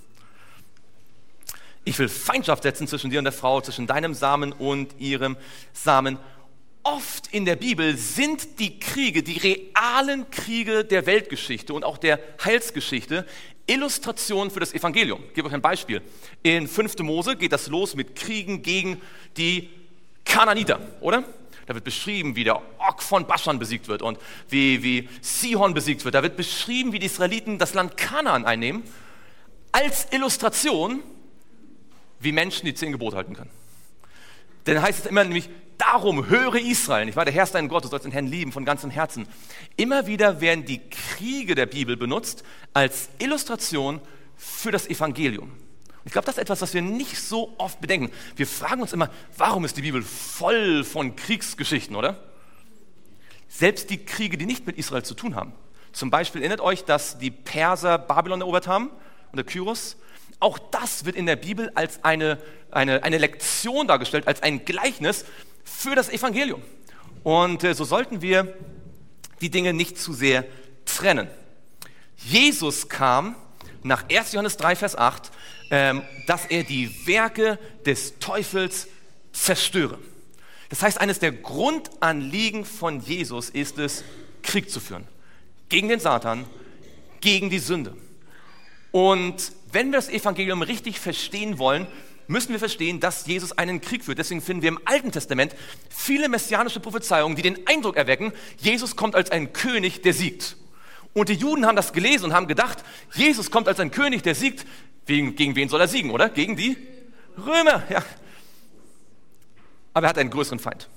Ich will Feindschaft setzen zwischen dir und der Frau, zwischen deinem Samen und ihrem Samen. Oft in der Bibel sind die Kriege, die realen Kriege der Weltgeschichte und auch der Heilsgeschichte, Illustrationen für das Evangelium. Ich gebe euch ein Beispiel. In 5. Mose geht das los mit Kriegen gegen die Kanaaniter, oder? Da wird beschrieben, wie der Og von Baschan besiegt wird und wie Sihon besiegt wird. Da wird beschrieben, wie die Israeliten das Land Kanaan einnehmen, als Illustration, wie Menschen die 10 Gebote halten können. Denn heißt es immer nämlich, darum höre Israel, nicht wahr? Der Herr ist dein Gott, du sollst den Herrn lieben von ganzem Herzen. Immer wieder werden die Kriege der Bibel benutzt als Illustration für das Evangelium. Ich glaube, das ist etwas, was wir nicht so oft bedenken. Wir fragen uns immer, warum ist die Bibel voll von Kriegsgeschichten, oder? Selbst die Kriege, die nicht mit Israel zu tun haben. Zum Beispiel erinnert euch, dass die Perser Babylon erobert haben unter Kyros. Auch das wird in der Bibel als eine Lektion dargestellt, als ein Gleichnis für das Evangelium. Und so sollten wir die Dinge nicht zu sehr trennen. Jesus kam nach 1. Johannes 3, Vers 8, dass er die Werke des Teufels zerstöre. Das heißt, eines der Grundanliegen von Jesus ist es, Krieg zu führen. Gegen den Satan, gegen die Sünde. Und wenn wir das Evangelium richtig verstehen wollen, müssen wir verstehen, dass Jesus einen Krieg führt. Deswegen finden wir im Alten Testament viele messianische Prophezeiungen, die den Eindruck erwecken, Jesus kommt als ein König, der siegt. Und die Juden haben das gelesen und haben gedacht, Jesus kommt als ein König, der siegt. Gegen wen soll er siegen, oder? Gegen die Römer, ja. Aber er hat einen größeren Feind.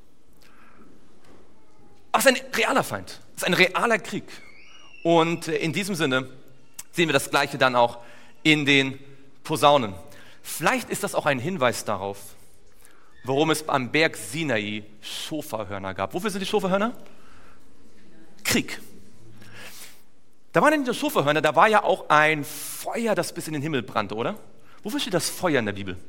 Ach, es ist ein realer Feind. Es ist ein realer Krieg. Und in diesem Sinne sehen wir das Gleiche dann auch in den Posaunen. Vielleicht ist das auch ein Hinweis darauf, warum es am Berg Sinai Schofarhörner gab. Wofür sind die Schofarhörner? Krieg. Da waren nicht nur Schofarhörner, da war ja auch ein Feuer, das bis in den Himmel brannte, oder? Wofür steht das Feuer in der Bibel?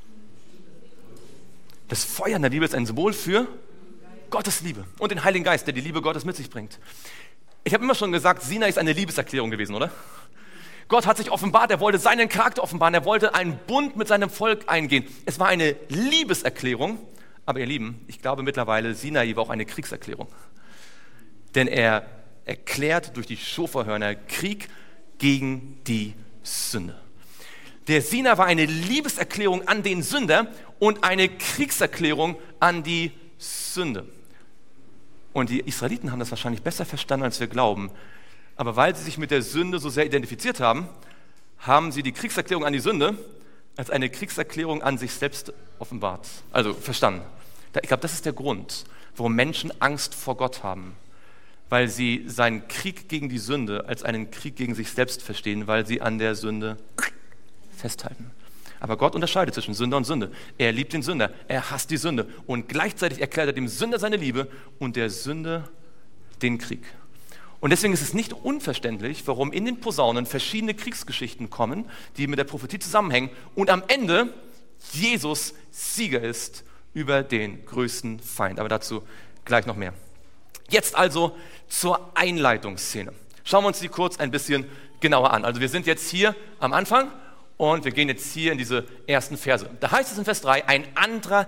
Das Feuer in der Bibel ist ein Symbol für Gottes Liebe und den Heiligen Geist, der die Liebe Gottes mit sich bringt. Ich habe immer schon gesagt, Sinai ist eine Liebeserklärung gewesen, oder? Gott hat sich offenbart, er wollte seinen Charakter offenbaren, er wollte einen Bund mit seinem Volk eingehen. Es war eine Liebeserklärung, aber ihr Lieben, ich glaube mittlerweile, Sinai war auch eine Kriegserklärung. Denn er erklärt durch die Schofarhörner Krieg gegen die Sünde. Der Sinai war eine Liebeserklärung an den Sünder und eine Kriegserklärung an die Sünde. Und die Israeliten haben das wahrscheinlich besser verstanden, als wir glauben. Aber weil sie sich mit der Sünde so sehr identifiziert haben, haben sie die Kriegserklärung an die Sünde als eine Kriegserklärung an sich selbst offenbart. Also verstanden. Ich glaube, das ist der Grund, warum Menschen Angst vor Gott haben. Weil sie seinen Krieg gegen die Sünde als einen Krieg gegen sich selbst verstehen, weil sie an der Sünde festhalten. Aber Gott unterscheidet zwischen Sünder und Sünde. Er liebt den Sünder, er hasst die Sünde. Und gleichzeitig erklärt er dem Sünder seine Liebe und der Sünde den Krieg. Und deswegen ist es nicht unverständlich, warum in den Posaunen verschiedene Kriegsgeschichten kommen, die mit der Prophetie zusammenhängen und am Ende Jesus Sieger ist über den größten Feind. Aber dazu gleich noch mehr. Jetzt also zur Einleitungsszene. Schauen wir uns die kurz ein bisschen genauer an. Also wir sind jetzt hier am Anfang und wir gehen jetzt hier in diese ersten Verse. Da heißt es in Vers 3, ein anderer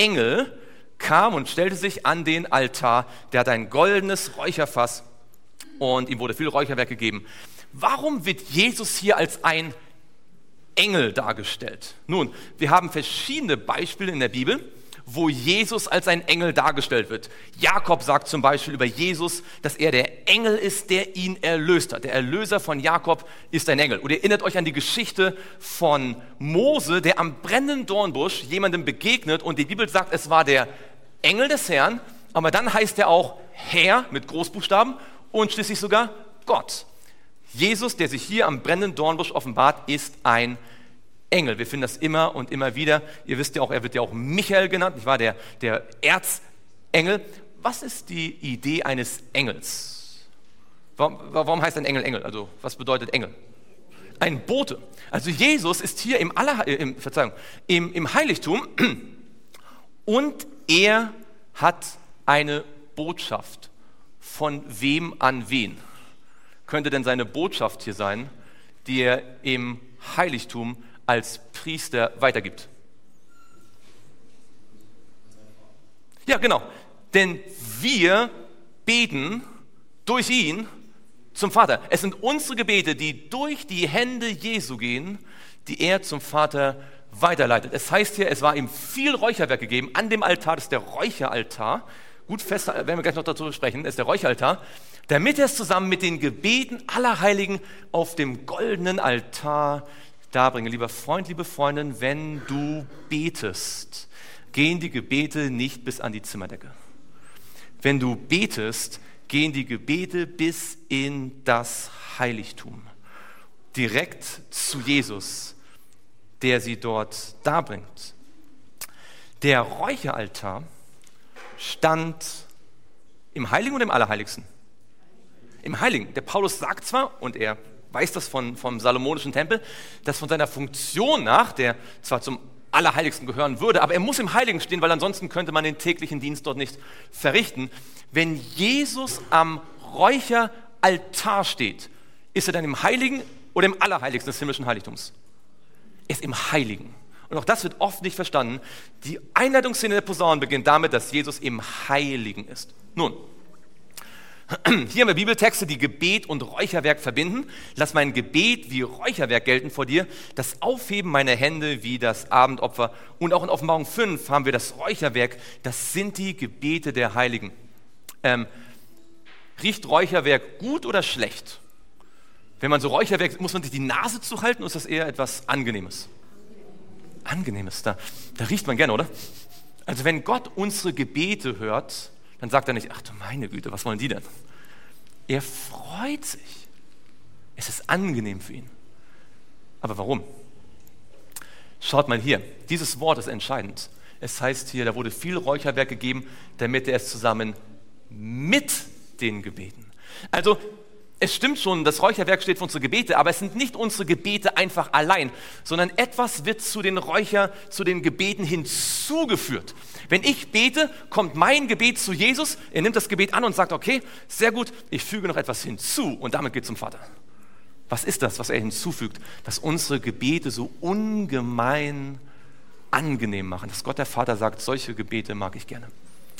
Engel kam und stellte sich an den Altar, der hat ein goldenes Räucherfass und ihm wurde viel Räucherwerk gegeben. Warum wird Jesus hier als ein Engel dargestellt? Nun, wir haben verschiedene Beispiele in der Bibel, wo Jesus als ein Engel dargestellt wird. Jakob sagt zum Beispiel über Jesus, dass er der Engel ist, der ihn erlöst hat. Der Erlöser von Jakob ist ein Engel. Und ihr erinnert euch an die Geschichte von Mose, der am brennenden Dornbusch jemandem begegnet und die Bibel sagt, es war der Engel des Herrn, aber dann heißt er auch Herr mit Großbuchstaben und schließlich sogar Gott. Jesus, der sich hier am brennenden Dornbusch offenbart, ist ein Engel. Wir finden das immer und immer wieder. Ihr wisst ja auch, er wird ja auch Michael genannt, nicht wahr? Der Erzengel. Was ist die Idee eines Engels? Warum heißt ein Engel Engel? Also, was bedeutet Engel? Ein Bote. Also, Jesus ist hier im Heiligtum und er hat eine Botschaft. Von wem an wen? Könnte denn seine Botschaft hier sein, die er im Heiligtum als Priester weitergibt? Ja, genau. Denn wir beten durch ihn zum Vater. Es sind unsere Gebete, die durch die Hände Jesu gehen, die er zum Vater weiterleitet. Es heißt hier, es war ihm viel Räucherwerk gegeben. An dem Altar, das ist der Räucheraltar. Gut fest, werden wir gleich noch dazu sprechen, ist der Räucheraltar. Damit er es zusammen mit den Gebeten aller Heiligen auf dem goldenen Altar darbringe. Lieber Freund, liebe Freundin, wenn du betest, gehen die Gebete nicht bis an die Zimmerdecke. Wenn du betest, gehen die Gebete bis in das Heiligtum. Direkt zu Jesus, der sie dort darbringt. Der Räucheraltar stand im Heiligen oder im Allerheiligsten? Im Heiligen. Der Paulus sagt zwar, und er weiß das vom Salomonischen Tempel, dass von seiner Funktion nach, der zwar zum Allerheiligsten gehören würde, aber er muss im Heiligen stehen, weil ansonsten könnte man den täglichen Dienst dort nicht verrichten. Wenn Jesus am Räucheraltar steht, ist er dann im Heiligen oder im Allerheiligsten des himmlischen Heiligtums? Er ist im Heiligen. Und auch das wird oft nicht verstanden. Die Einleitungsszene der Posaunen beginnt damit, dass Jesus im Heiligen ist. Nun, hier haben wir Bibeltexte, die Gebet und Räucherwerk verbinden. Lass mein Gebet wie Räucherwerk gelten vor dir, das Aufheben meiner Hände wie das Abendopfer. Und auch in Offenbarung 5 haben wir das Räucherwerk, das sind die Gebete der Heiligen. Riecht Räucherwerk gut oder schlecht? Wenn man so Räucherwerk, muss man sich die Nase zuhalten, oder ist das eher etwas Angenehmes? Angenehmes, da riecht man gerne, oder? Also wenn Gott unsere Gebete hört, dann sagt er nicht, ach du meine Güte, was wollen die denn? Er freut sich. Es ist angenehm für ihn. Aber warum? Schaut mal hier, dieses Wort ist entscheidend. Es heißt hier, da wurde viel Räucherwerk gegeben, damit er es zusammen mit den Gebeten. Also es stimmt schon, das Räucherwerk steht für unsere Gebete, aber es sind nicht unsere Gebete einfach allein, sondern etwas wird zu den Gebeten hinzugeführt. Wenn ich bete, kommt mein Gebet zu Jesus, er nimmt das Gebet an und sagt, okay, sehr gut, ich füge noch etwas hinzu und damit geht es zum Vater. Was ist das, was er hinzufügt? Dass unsere Gebete so ungemein angenehm machen, dass Gott der Vater sagt, solche Gebete mag ich gerne.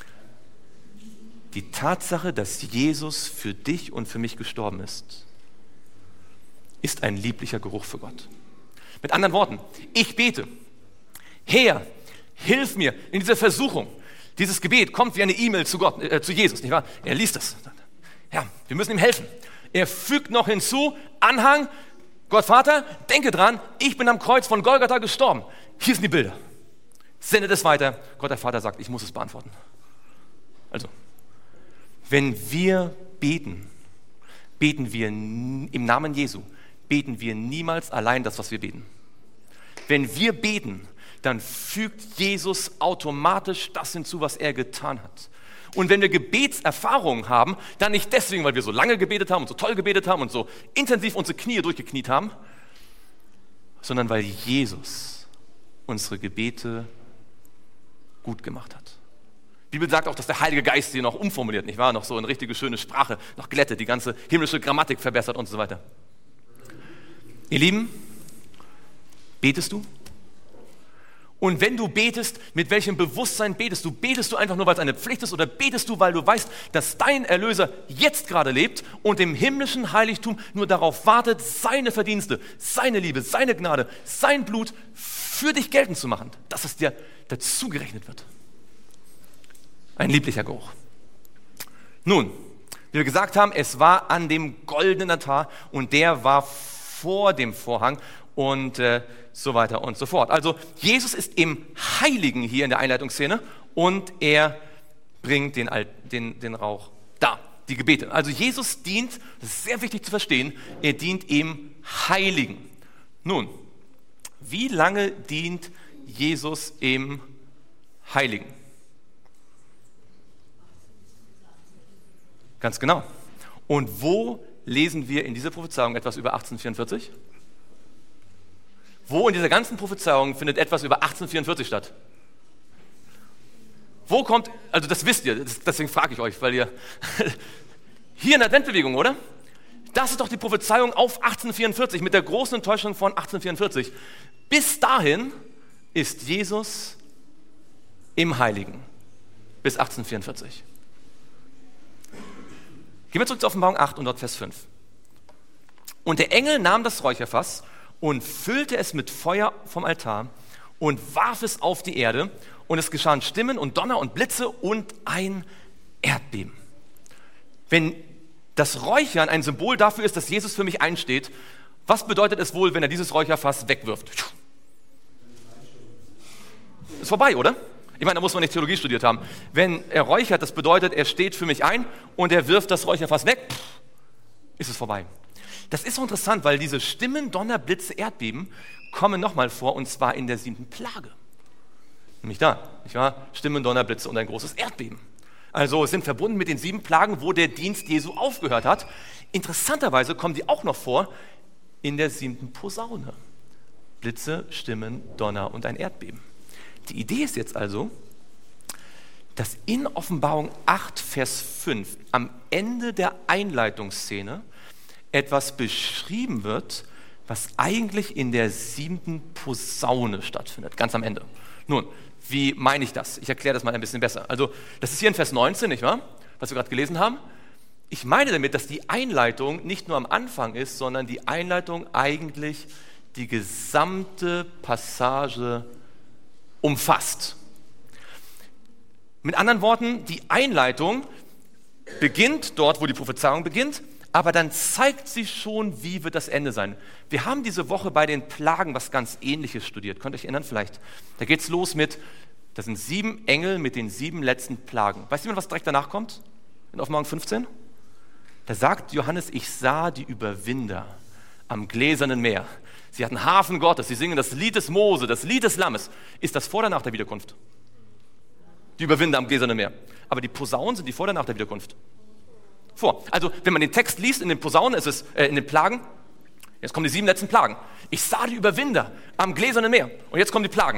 Die Tatsache, dass Jesus für dich und für mich gestorben ist, ist ein lieblicher Geruch für Gott. Mit anderen Worten, ich bete, Herr, hilf mir in dieser Versuchung. Dieses Gebet kommt wie eine E-Mail zu Jesus, nicht wahr? Er liest es. Ja, wir müssen ihm helfen. Er fügt noch hinzu, Anhang, Gott Vater, denke dran, ich bin am Kreuz von Golgatha gestorben. Hier sind die Bilder. Sendet es weiter. Gott der Vater sagt, ich muss es beantworten. Also, wenn wir beten, beten wir im Namen Jesu, beten wir niemals allein das, was wir beten. Wenn wir beten, dann fügt Jesus automatisch das hinzu, was er getan hat. Und wenn wir Gebetserfahrungen haben, dann nicht deswegen, weil wir so lange gebetet haben und so toll gebetet haben und so intensiv unsere Knie durchgekniet haben, sondern weil Jesus unsere Gebete gut gemacht hat. Die Bibel sagt auch, dass der Heilige Geist sie noch umformuliert, nicht wahr? Noch so in richtige schöne Sprache, noch glättet, die ganze himmlische Grammatik verbessert und so weiter. Ihr Lieben, betest du? Und wenn du betest, mit welchem Bewusstsein betest du? Betest du einfach nur, weil es eine Pflicht ist, oder betest du, weil du weißt, dass dein Erlöser jetzt gerade lebt und im himmlischen Heiligtum nur darauf wartet, seine Verdienste, seine Liebe, seine Gnade, sein Blut für dich geltend zu machen, dass es dir dazu gerechnet wird? Ein lieblicher Geruch. Nun, wie wir gesagt haben, es war an dem goldenen Altar und der war vor dem Vorhang und so weiter und so fort. Also Jesus ist im Heiligen hier in der Einleitungsszene und er bringt den Rauch da, die Gebete. Also Jesus dient, das ist sehr wichtig zu verstehen, er dient im Heiligen. Nun, wie lange dient Jesus im Heiligen? Ganz genau. Und wo lesen wir in dieser Prophezeiung etwas über 1844? Wo in dieser ganzen Prophezeiung findet etwas über 1844 statt? Wo kommt, also das wisst ihr, deswegen frage ich euch, weil ihr, hier in der Adventbewegung, oder? Das ist doch die Prophezeiung auf 1844 mit der großen Enttäuschung von 1844. Bis dahin ist Jesus im Heiligen, bis 1844. Gehen wir zurück zur Offenbarung 8 und dort Vers 5. Und der Engel nahm das Räucherfass und füllte es mit Feuer vom Altar und warf es auf die Erde. Und es geschahen Stimmen und Donner und Blitze und ein Erdbeben. Wenn das Räuchern ein Symbol dafür ist, dass Jesus für mich einsteht, was bedeutet es wohl, wenn er dieses Räucherfass wegwirft? Ist vorbei, oder? Ich meine, da muss man nicht Theologie studiert haben. Wenn er räuchert, das bedeutet, er steht für mich ein und er wirft das Räucherfass weg, ist es vorbei. Das ist so interessant, weil diese Stimmen, Donner, Blitze, Erdbeben kommen nochmal vor, und zwar in der 7. Plage. Nämlich da, nicht wahr? Stimmen, Donner, Blitze und ein großes Erdbeben. Also sind verbunden mit den 7 Plagen, wo der Dienst Jesu aufgehört hat. Interessanterweise kommen die auch noch vor in der 7. Posaune. Blitze, Stimmen, Donner und ein Erdbeben. Die Idee ist jetzt also, dass in Offenbarung 8, Vers 5 am Ende der Einleitungsszene etwas beschrieben wird, was eigentlich in der 7. Posaune stattfindet, ganz am Ende. Nun, wie meine ich das? Ich erkläre das mal ein bisschen besser. Also, das ist hier in Vers 19, nicht wahr? Was wir gerade gelesen haben. Ich meine damit, dass die Einleitung nicht nur am Anfang ist, sondern die Einleitung eigentlich die gesamte Passage umfasst. Mit anderen Worten, die Einleitung beginnt dort, wo die Prophezeiung beginnt, aber dann zeigt sie schon, wie wird das Ende sein. Wir haben diese Woche bei den Plagen was ganz Ähnliches studiert. Könnt ihr euch erinnern vielleicht? Da geht es los mit, das sind 7 Engel mit den 7 letzten Plagen. Weißt du, was direkt danach kommt? In Offenbarung 15? Da sagt Johannes, ich sah die Überwinder am gläsernen Meer. Sie hatten Harfen Gottes, sie singen das Lied des Mose, das Lied des Lammes. Ist das vor oder nach der Wiederkunft? Die Überwinder am gläsernen Meer. Aber die Posaunen sind die vor oder nach der Wiederkunft? Vor. Also, wenn man den Text liest, in den Posaunen ist es, in den Plagen, jetzt kommen die 7 letzten Plagen. Ich sah die Überwinder am gläsernen Meer. Und jetzt kommen die Plagen.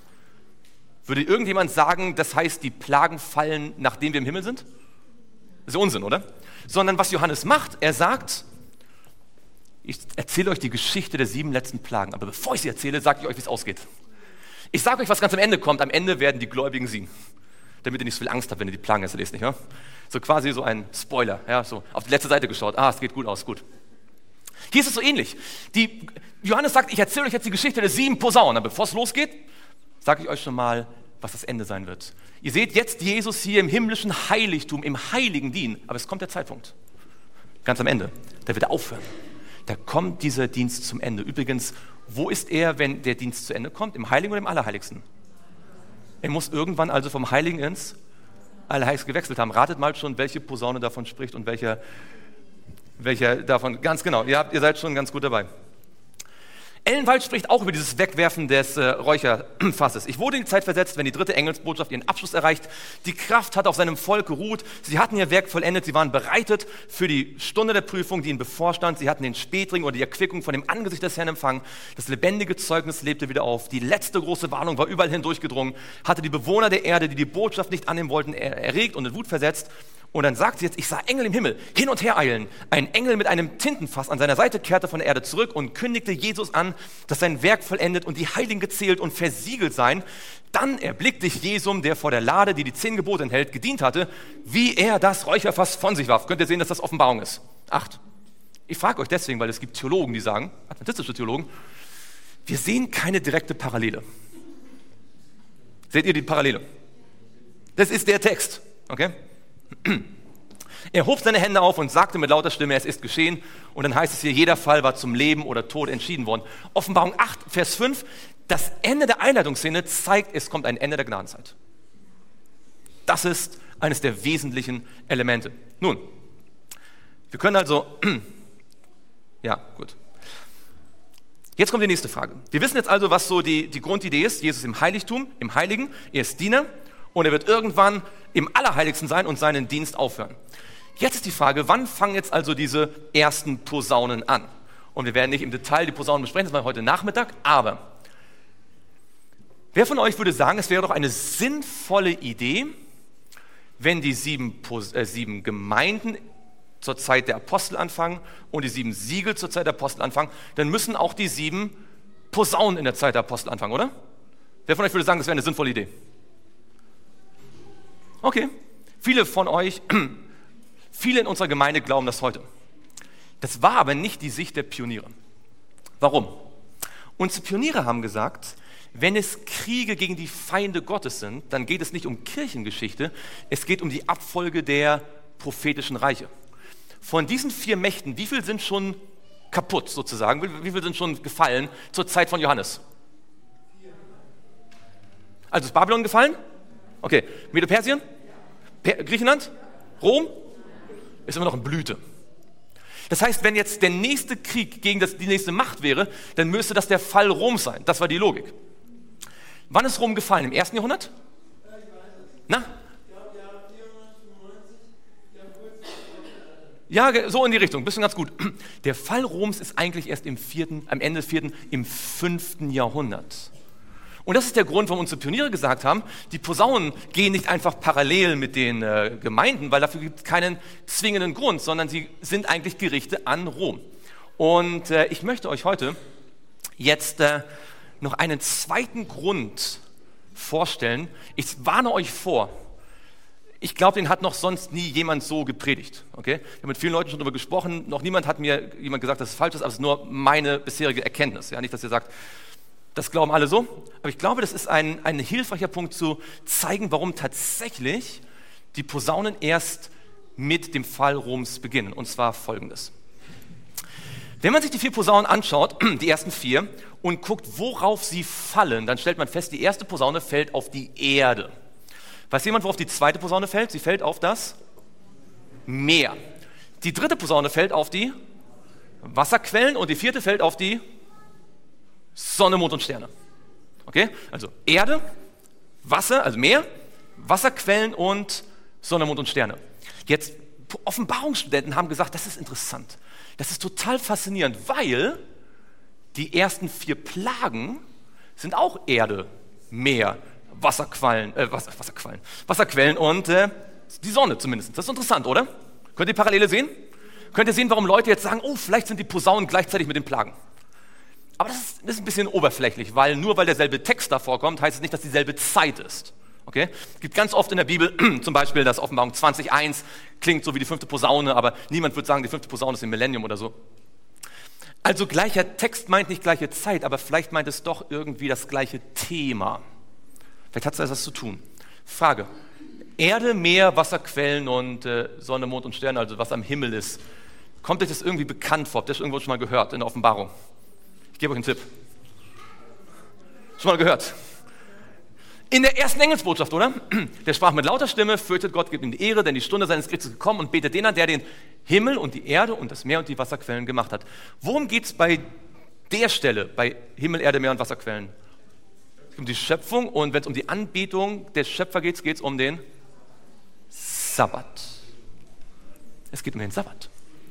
Würde irgendjemand sagen, das heißt, die Plagen fallen, nachdem wir im Himmel sind? Das ist Unsinn, oder? Sondern was Johannes macht, er sagt, ich erzähle euch die Geschichte der 7 letzten Plagen, aber bevor ich sie erzähle, sage ich euch, wie es ausgeht. Ich sage euch, was ganz am Ende kommt. Am Ende werden die Gläubigen siegen, damit ihr nicht so viel Angst habt, wenn ihr die Plagen erst lest, nicht wahr? So quasi so ein Spoiler, ja, so auf die letzte Seite geschaut. Es geht gut aus, gut. Hier ist es so ähnlich. Johannes sagt, ich erzähle euch jetzt die Geschichte der 7 Posaunen, aber bevor es losgeht, sage ich euch schon mal, was das Ende sein wird. Ihr seht jetzt Jesus hier im himmlischen Heiligtum, im Heiligen dienen, aber es kommt der Zeitpunkt. Ganz am Ende, da wird er aufhören. Da kommt dieser Dienst zum Ende. Übrigens, wo ist er, wenn der Dienst zu Ende kommt? Im Heiligen oder im Allerheiligsten? Er muss irgendwann also vom Heiligen ins Allerheiligste gewechselt haben. Ratet mal schon, welche Posaune davon spricht und welcher davon, ganz genau, ihr seid schon ganz gut dabei. Ellen White spricht auch über dieses Wegwerfen des Räucherfasses. Ich wurde in die Zeit versetzt, wenn die 3. Engelsbotschaft ihren Abschluss erreicht. Die Kraft hat auf seinem Volk geruht. Sie hatten ihr Werk vollendet. Sie waren bereitet für die Stunde der Prüfung, die ihnen bevorstand. Sie hatten den Spätring oder die Erquickung von dem Angesicht des Herrn empfangen. Das lebendige Zeugnis lebte wieder auf. Die letzte große Warnung war überall hindurchgedrungen, hatte die Bewohner der Erde, die die Botschaft nicht annehmen wollten, erregt und in Wut versetzt. Und dann sagt sie jetzt, ich sah Engel im Himmel hin und her eilen. Ein Engel mit einem Tintenfass an seiner Seite kehrte von der Erde zurück und kündigte Jesus an, an, dass sein Werk vollendet und die Heiligen gezählt und versiegelt seien. Dann erblickte ich Jesum, der vor der Lade, die die 10 Gebote enthält, gedient hatte, wie er das Räucherfass von sich warf. Könnt ihr sehen, dass das Offenbarung ist? 8. Ich frage euch deswegen, weil es gibt Theologen, die sagen, adventistische Theologen, wir sehen keine direkte Parallele. Seht ihr die Parallele? Das ist der Text. Okay? Er hob seine Hände auf und sagte mit lauter Stimme, es ist geschehen. Und dann heißt es hier, jeder Fall war zum Leben oder Tod entschieden worden. Offenbarung 8, Vers 5, das Ende der Einleitungsszene zeigt, es kommt ein Ende der Gnadenzeit. Das ist eines der wesentlichen Elemente. Nun, wir können also, ja, gut. Jetzt kommt die nächste Frage. Wir wissen jetzt also, was so die Grundidee ist. Jesus im Heiligtum, im Heiligen, er ist Diener und er wird irgendwann im Allerheiligsten sein und seinen Dienst aufhören. Jetzt ist die Frage, wann fangen jetzt also diese ersten Posaunen an? Und wir werden nicht im Detail die Posaunen besprechen, das war heute Nachmittag, aber wer von euch würde sagen, es wäre doch eine sinnvolle Idee, wenn die 7 Gemeinden zur Zeit der Apostel anfangen und die 7 Siegel zur Zeit der Apostel anfangen, dann müssen auch die 7 Posaunen in der Zeit der Apostel anfangen, oder? Wer von euch würde sagen, das wäre eine sinnvolle Idee? Okay, viele von euch, viele in unserer Gemeinde glauben das heute. Das war aber nicht die Sicht der Pioniere. Warum? Unsere Pioniere haben gesagt, wenn es Kriege gegen die Feinde Gottes sind, dann geht es nicht um Kirchengeschichte, es geht um die Abfolge der prophetischen Reiche. Von diesen 4 Mächten, wie viel sind schon kaputt sozusagen? Wie viel sind schon gefallen zur Zeit von Johannes? Also ist Babylon gefallen? Okay. Medo-Persien? Griechenland? Rom? Ist immer noch in Blüte. Das heißt, wenn jetzt der nächste Krieg gegen die nächste Macht wäre, dann müsste das der Fall Roms sein. Das war die Logik. Wann ist Rom gefallen? Im 1. Jahrhundert? Na? Ja, so in die Richtung, bist du ganz gut. Der Fall Roms ist eigentlich erst am Ende des 4., im 5. Jahrhundert. Und das ist der Grund, warum unsere Pioniere gesagt haben, die Posaunen gehen nicht einfach parallel mit den Gemeinden, weil dafür gibt es keinen zwingenden Grund, sondern sie sind eigentlich Gerichte an Rom. Und ich möchte euch heute jetzt noch einen zweiten Grund vorstellen. Ich warne euch vor, ich glaube, den hat noch sonst nie jemand so gepredigt. Okay? Ich habe mit vielen Leuten schon darüber gesprochen, noch niemand hat mir gesagt, dass es falsch ist, aber es ist nur meine bisherige Erkenntnis. Ja? Nicht, dass ihr sagt, das glauben alle so, aber ich glaube, das ist ein hilfreicher Punkt zu zeigen, warum tatsächlich die Posaunen erst mit dem Fall Roms beginnen. Und zwar folgendes. Wenn man sich die 4 Posaunen anschaut, die ersten 4, und guckt, worauf sie fallen, dann stellt man fest, die erste Posaune fällt auf die Erde. Weiß jemand, worauf die zweite Posaune fällt? Sie fällt auf das Meer. Die dritte Posaune fällt auf die Wasserquellen und die 4. fällt auf die Sonne, Mond und Sterne. Okay? Also Erde, Wasser, also Meer, Wasserquellen und Sonne, Mond und Sterne. Jetzt, Offenbarungsstudenten haben gesagt, das ist interessant. Das ist total faszinierend, weil die ersten 4 Plagen sind auch Erde, Meer, Wasserquellen und die Sonne zumindest. Das ist interessant, oder? Könnt ihr Parallele sehen? Könnt ihr sehen, warum Leute jetzt sagen, oh, vielleicht sind die Posaunen gleichzeitig mit den Plagen? Aber das ist ein bisschen oberflächlich, weil nur weil derselbe Text da vorkommt, heißt es nicht, dass dieselbe Zeit ist. Okay? Es gibt ganz oft in der Bibel, zum Beispiel das Offenbarung 20,1 klingt so wie die 5. Posaune, aber niemand wird sagen, die 5. Posaune ist im Millennium oder so. Also gleicher Text meint nicht gleiche Zeit, aber vielleicht meint es doch irgendwie das gleiche Thema. Vielleicht hat es etwas zu tun. Frage, Erde, Meer, Wasserquellen und Sonne, Mond und Sterne, also was am Himmel ist, kommt euch das irgendwie bekannt vor? Habt ihr das irgendwo schon mal gehört in der Offenbarung? Ich gebe euch einen Tipp. Schon mal gehört? In der ersten Engelsbotschaft, oder? Der sprach mit lauter Stimme, fürchtet Gott, gibt ihm die Ehre, denn die Stunde seines Gerichts ist gekommen und betet den an, der den Himmel und die Erde und das Meer und die Wasserquellen gemacht hat. Worum geht es bei der Stelle, bei Himmel, Erde, Meer und Wasserquellen? Es geht um die Schöpfung und wenn es um die Anbetung des Schöpfers geht, geht es um den Sabbat. Es geht um den Sabbat.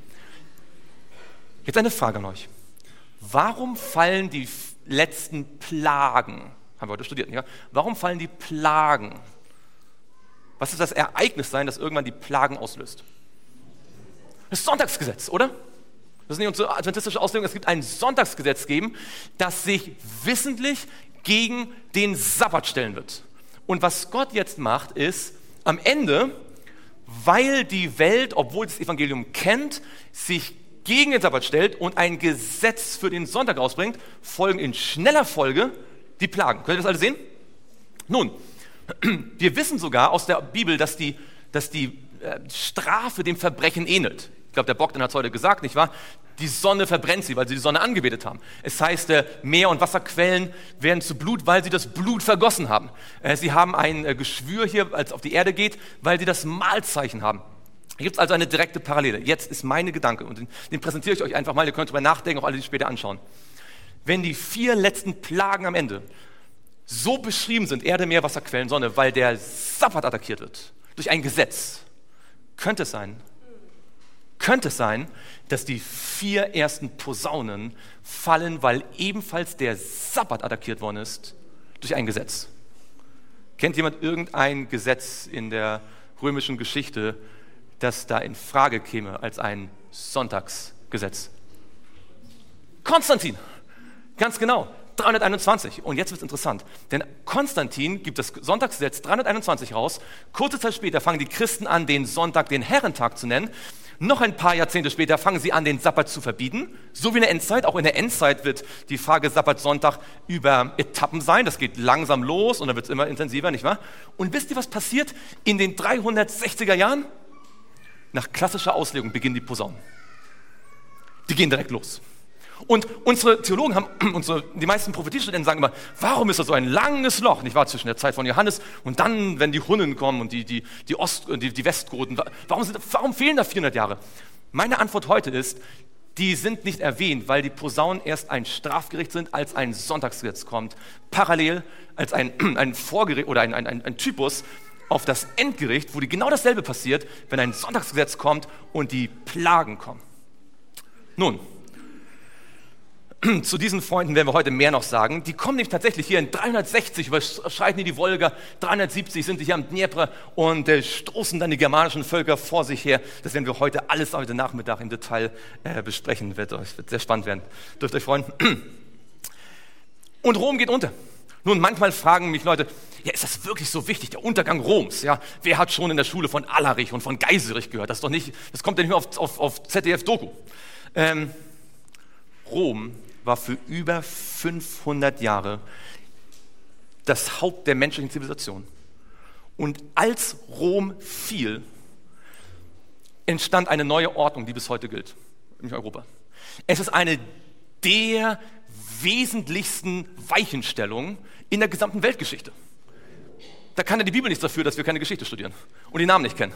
Jetzt eine Frage an euch. Warum fallen die letzten Plagen? Haben wir heute studiert, ja? Warum fallen die Plagen? Was ist das Ereignis sein, das irgendwann die Plagen auslöst? Das Sonntagsgesetz, oder? Das ist nicht unsere adventistische Auslegung. Es gibt ein Sonntagsgesetz geben, das sich wissentlich gegen den Sabbat stellen wird. Und was Gott jetzt macht, ist am Ende, weil die Welt, obwohl das Evangelium kennt, sich gegen den Sabbat stellt und ein Gesetz für den Sonntag ausbringt, folgen in schneller Folge die Plagen. Könnt ihr das alle sehen? Nun, wir wissen sogar aus der Bibel, dass die Strafe dem Verbrechen ähnelt. Ich glaube, der Bogdan hat es heute gesagt, nicht wahr? Die Sonne verbrennt sie, weil sie die Sonne angebetet haben. Es heißt, Meer- und Wasserquellen werden zu Blut, weil sie das Blut vergossen haben. Sie haben ein Geschwür hier, als es auf die Erde geht, weil sie das Mahlzeichen haben. Hier gibt es also eine direkte Parallele. Jetzt ist meine Gedanke, und den präsentiere ich euch einfach mal, ihr könnt darüber nachdenken, auch alle, die später anschauen. Wenn die 4 letzten Plagen am Ende so beschrieben sind, Erde, Meer, Wasserquellen, Sonne, weil der Sabbat attackiert wird, durch ein Gesetz, könnte es sein, dass die 4 ersten Posaunen fallen, weil ebenfalls der Sabbat attackiert worden ist durch ein Gesetz. Kennt jemand irgendein Gesetz in der römischen Geschichte, das da in Frage käme als ein Sonntagsgesetz? Konstantin, ganz genau, 321. Und jetzt wird es interessant, denn Konstantin gibt das Sonntagsgesetz 321 raus. Kurze Zeit später fangen die Christen an, den Sonntag den Herrentag zu nennen. Noch ein paar Jahrzehnte später fangen sie an, den Sabbat zu verbieten. So wie in der Endzeit. Auch in der Endzeit wird die Frage Sabbat-Sonntag über Etappen sein. Das geht langsam los und dann wird es immer intensiver, nicht wahr? Und wisst ihr, was passiert in den 360er Jahren? Nach klassischer Auslegung beginnen die Posaunen. Die gehen direkt los. Und unsere Theologen haben, die meisten Prophetie-Studenten sagen immer, warum ist das so ein langes Loch, nicht wahr, zwischen der Zeit von Johannes und dann, wenn die Hunnen kommen und die Westgoten, warum fehlen da 400 Jahre? Meine Antwort heute ist, die sind nicht erwähnt, weil die Posaunen erst ein Strafgericht sind, als ein Sonntagsgesetz kommt, parallel als ein Vorgericht oder ein Typus auf das Endgericht, wo genau dasselbe passiert, wenn ein Sonntagsgesetz kommt und die Plagen kommen. Nun, zu diesen Freunden werden wir heute mehr noch sagen. Die kommen nämlich tatsächlich hier in 360, überschreiten die Wolga, 370 sind die hier am Dnepr und stoßen dann die germanischen Völker vor sich her. Das werden wir heute Nachmittag im Detail besprechen. Wird sehr spannend werden. Dürft ihr euch freuen. Und Rom geht unter. Nun, manchmal fragen mich Leute, ja, ist das wirklich so wichtig, der Untergang Roms? Ja, wer hat schon in der Schule von Allerich und von Geiserich gehört? Das kommt ja nicht mehr auf ZDF-Doku. Rom war für über 500 Jahre das Haupt der menschlichen Zivilisation. Und als Rom fiel, entstand eine neue Ordnung, die bis heute gilt, in Europa. Es ist eine der wesentlichsten Weichenstellungen in der gesamten Weltgeschichte. Da kann ja die Bibel nichts dafür, dass wir keine Geschichte studieren und die Namen nicht kennen.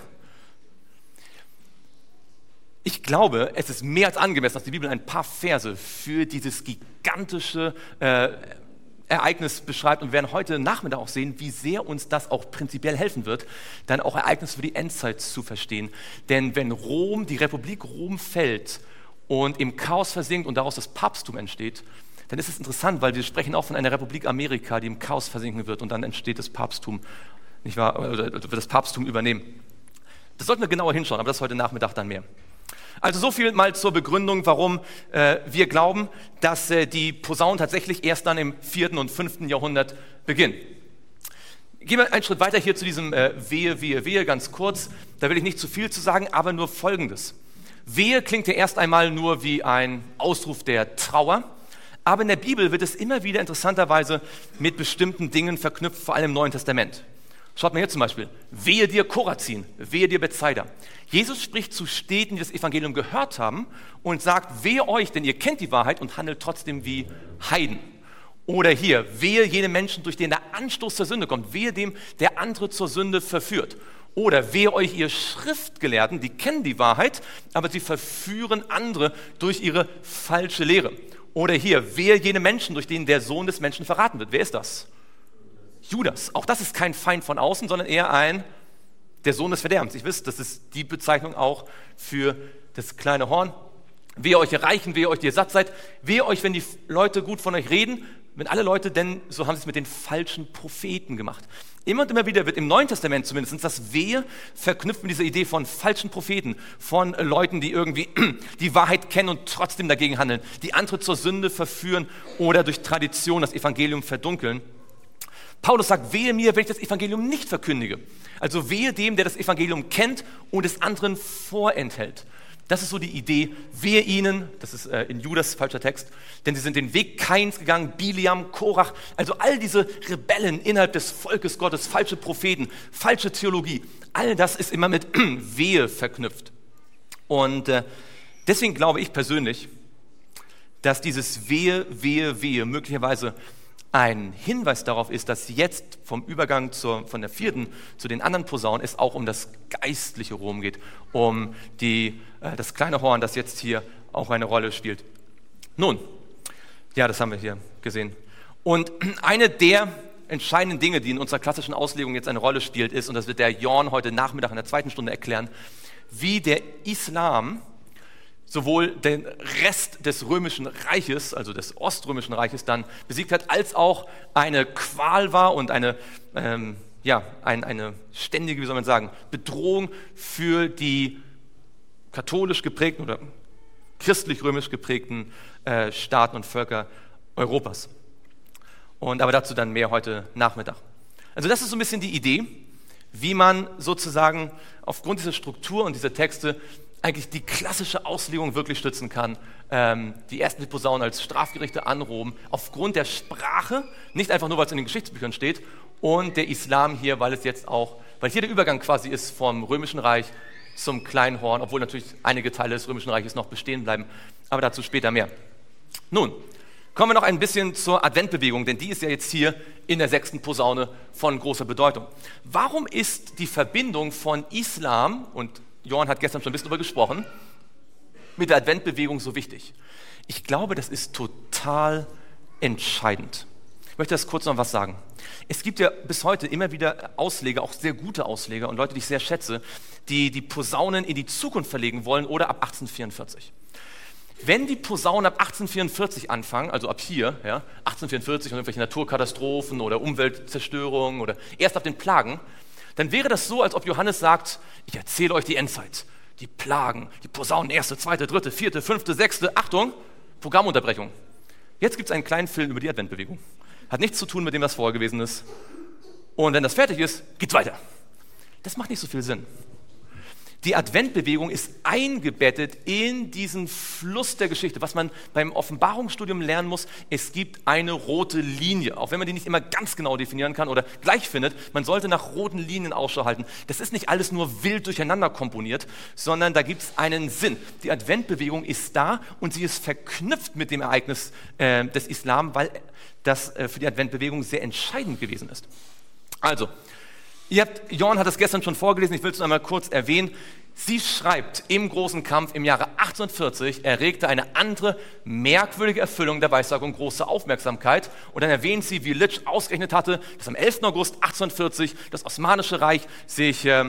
Ich glaube, es ist mehr als angemessen, dass die Bibel ein paar Verse für dieses gigantische Ereignis beschreibt und wir werden heute Nachmittag auch sehen, wie sehr uns das auch prinzipiell helfen wird, dann auch Ereignisse für die Endzeit zu verstehen. Denn wenn die Republik Rom fällt und im Chaos versinkt und daraus das Papsttum entsteht, dann ist es interessant, weil wir sprechen auch von einer Republik Amerika, die im Chaos versinken wird und dann entsteht das Papsttum, nicht wahr? Oder wird das Papsttum übernehmen. Das sollten wir genauer hinschauen, aber das heute Nachmittag dann mehr. Also so viel mal zur Begründung, warum wir glauben, dass die Posaunen tatsächlich erst dann im 4. und 5. Jahrhundert beginnen. Gehen wir einen Schritt weiter hier zu diesem Wehe, Wehe, Wehe, ganz kurz. Da will ich nicht zu viel zu sagen, aber nur Folgendes. Wehe klingt ja erst einmal nur wie ein Ausruf der Trauer, aber in der Bibel wird es immer wieder interessanterweise mit bestimmten Dingen verknüpft, vor allem im Neuen Testament. Schaut mal hier zum Beispiel, wehe dir Korazin, wehe dir Bethsaida. Jesus spricht zu Städten, die das Evangelium gehört haben und sagt, wehe euch, denn ihr kennt die Wahrheit und handelt trotzdem wie Heiden. Oder hier, wehe jene Menschen, durch den der Anstoß zur Sünde kommt, wehe dem, der andere zur Sünde verführt. Oder wehe euch ihr Schriftgelehrten, die kennen die Wahrheit, aber sie verführen andere durch ihre falsche Lehre. Oder hier, wehe jene Menschen, durch denen der Sohn des Menschen verraten wird. Wer ist das? Judas. Auch das ist kein Feind von außen, sondern eher der Sohn des Verderbens. Ich weiß, das ist die Bezeichnung auch für das kleine Horn. Wehe euch, ihr Reichen, wehe euch, die ihr satt seid. Wehe euch, wenn die Leute gut von euch reden, wenn alle Leute, denn so haben sie es mit den falschen Propheten gemacht. Immer und immer wieder wird im Neuen Testament zumindest das Wehe verknüpft mit dieser Idee von falschen Propheten, von Leuten, die irgendwie die Wahrheit kennen und trotzdem dagegen handeln, die andere zur Sünde verführen oder durch Tradition das Evangelium verdunkeln. Paulus sagt, wehe mir, wenn ich das Evangelium nicht verkündige. Also wehe dem, der das Evangelium kennt und es anderen vorenthält. Das ist so die Idee, wehe ihnen, das ist in Judas falscher Text, denn sie sind den Weg Kains gegangen, Biliam, Korach, also all diese Rebellen innerhalb des Volkes Gottes, falsche Propheten, falsche Theologie, all das ist immer mit Wehe verknüpft. Und deswegen glaube ich persönlich, dass dieses Wehe, Wehe, Wehe möglicherweise ein Hinweis darauf ist, dass jetzt vom Übergang von der 4. zu den anderen Posaunen es auch um das geistliche Rom geht, um das kleine Horn, das jetzt hier auch eine Rolle spielt. Nun, ja, das haben wir hier gesehen. Und eine der entscheidenden Dinge, die in unserer klassischen Auslegung jetzt eine Rolle spielt, ist, und das wird der Jorn heute Nachmittag in der 2. Stunde erklären, wie der Islam sowohl den Rest des Römischen Reiches, also des Oströmischen Reiches dann besiegt hat, als auch eine Qual war und eine ständige, wie soll man sagen, Bedrohung für die katholisch geprägten oder christlich-römisch geprägten Staaten und Völker Europas. Aber dazu dann mehr heute Nachmittag. Also das ist so ein bisschen die Idee, wie man sozusagen aufgrund dieser Struktur und dieser Texte eigentlich die klassische Auslegung wirklich stützen kann. Die ersten Posaunen als Strafgerichte an Rom, aufgrund der Sprache, nicht einfach nur, weil es in den Geschichtsbüchern steht, und der Islam hier, weil hier der Übergang quasi ist vom Römischen Reich zum kleinen Horn, obwohl natürlich einige Teile des Römischen Reiches noch bestehen bleiben, aber dazu später mehr. Nun, kommen wir noch ein bisschen zur Adventbewegung, denn die ist ja jetzt hier in der 6. Posaune von großer Bedeutung. Warum ist die Verbindung von Islam, und Johann hat gestern schon ein bisschen darüber gesprochen, mit der Adventbewegung so wichtig? Ich glaube, das ist total entscheidend. Ich möchte das kurz noch was sagen. Es gibt ja bis heute immer wieder Ausleger, auch sehr gute Ausleger und Leute, die ich sehr schätze, die die Posaunen in die Zukunft verlegen wollen oder ab 1844. Wenn die Posaunen ab 1844 anfangen, also ab hier, ja, 1844 und irgendwelche Naturkatastrophen oder Umweltzerstörung oder erst ab den Plagen, dann wäre das so, als ob Johannes sagt, ich erzähle euch die Endzeit, die Plagen, die Posaunen, 1., 2., 3., 4., 5., 6., Achtung, Programmunterbrechung. Jetzt gibt es einen kleinen Film über die Adventbewegung. Hat nichts zu tun mit dem, was vorher gewesen ist. Und wenn das fertig ist, geht's weiter. Das macht nicht so viel Sinn. Die Adventbewegung ist eingebettet in diesen Fluss der Geschichte. Was man beim Offenbarungsstudium lernen muss, es gibt eine rote Linie. Auch wenn man die nicht immer ganz genau definieren kann oder gleich findet, man sollte nach roten Linien Ausschau halten. Das ist nicht alles nur wild durcheinander komponiert, sondern da gibt es einen Sinn. Die Adventbewegung ist da und sie ist verknüpft mit dem Ereignis des Islam, weil das für die Adventbewegung sehr entscheidend gewesen ist. Also, Jorn hat es gestern schon vorgelesen, ich will es noch einmal kurz erwähnen. Sie schreibt, im großen Kampf im Jahre 1840 erregte eine andere merkwürdige Erfüllung der Weissagung große Aufmerksamkeit. Und dann erwähnt sie, wie Litsch ausgerechnet hatte, dass am 11. August 1840 das Osmanische Reich sich ein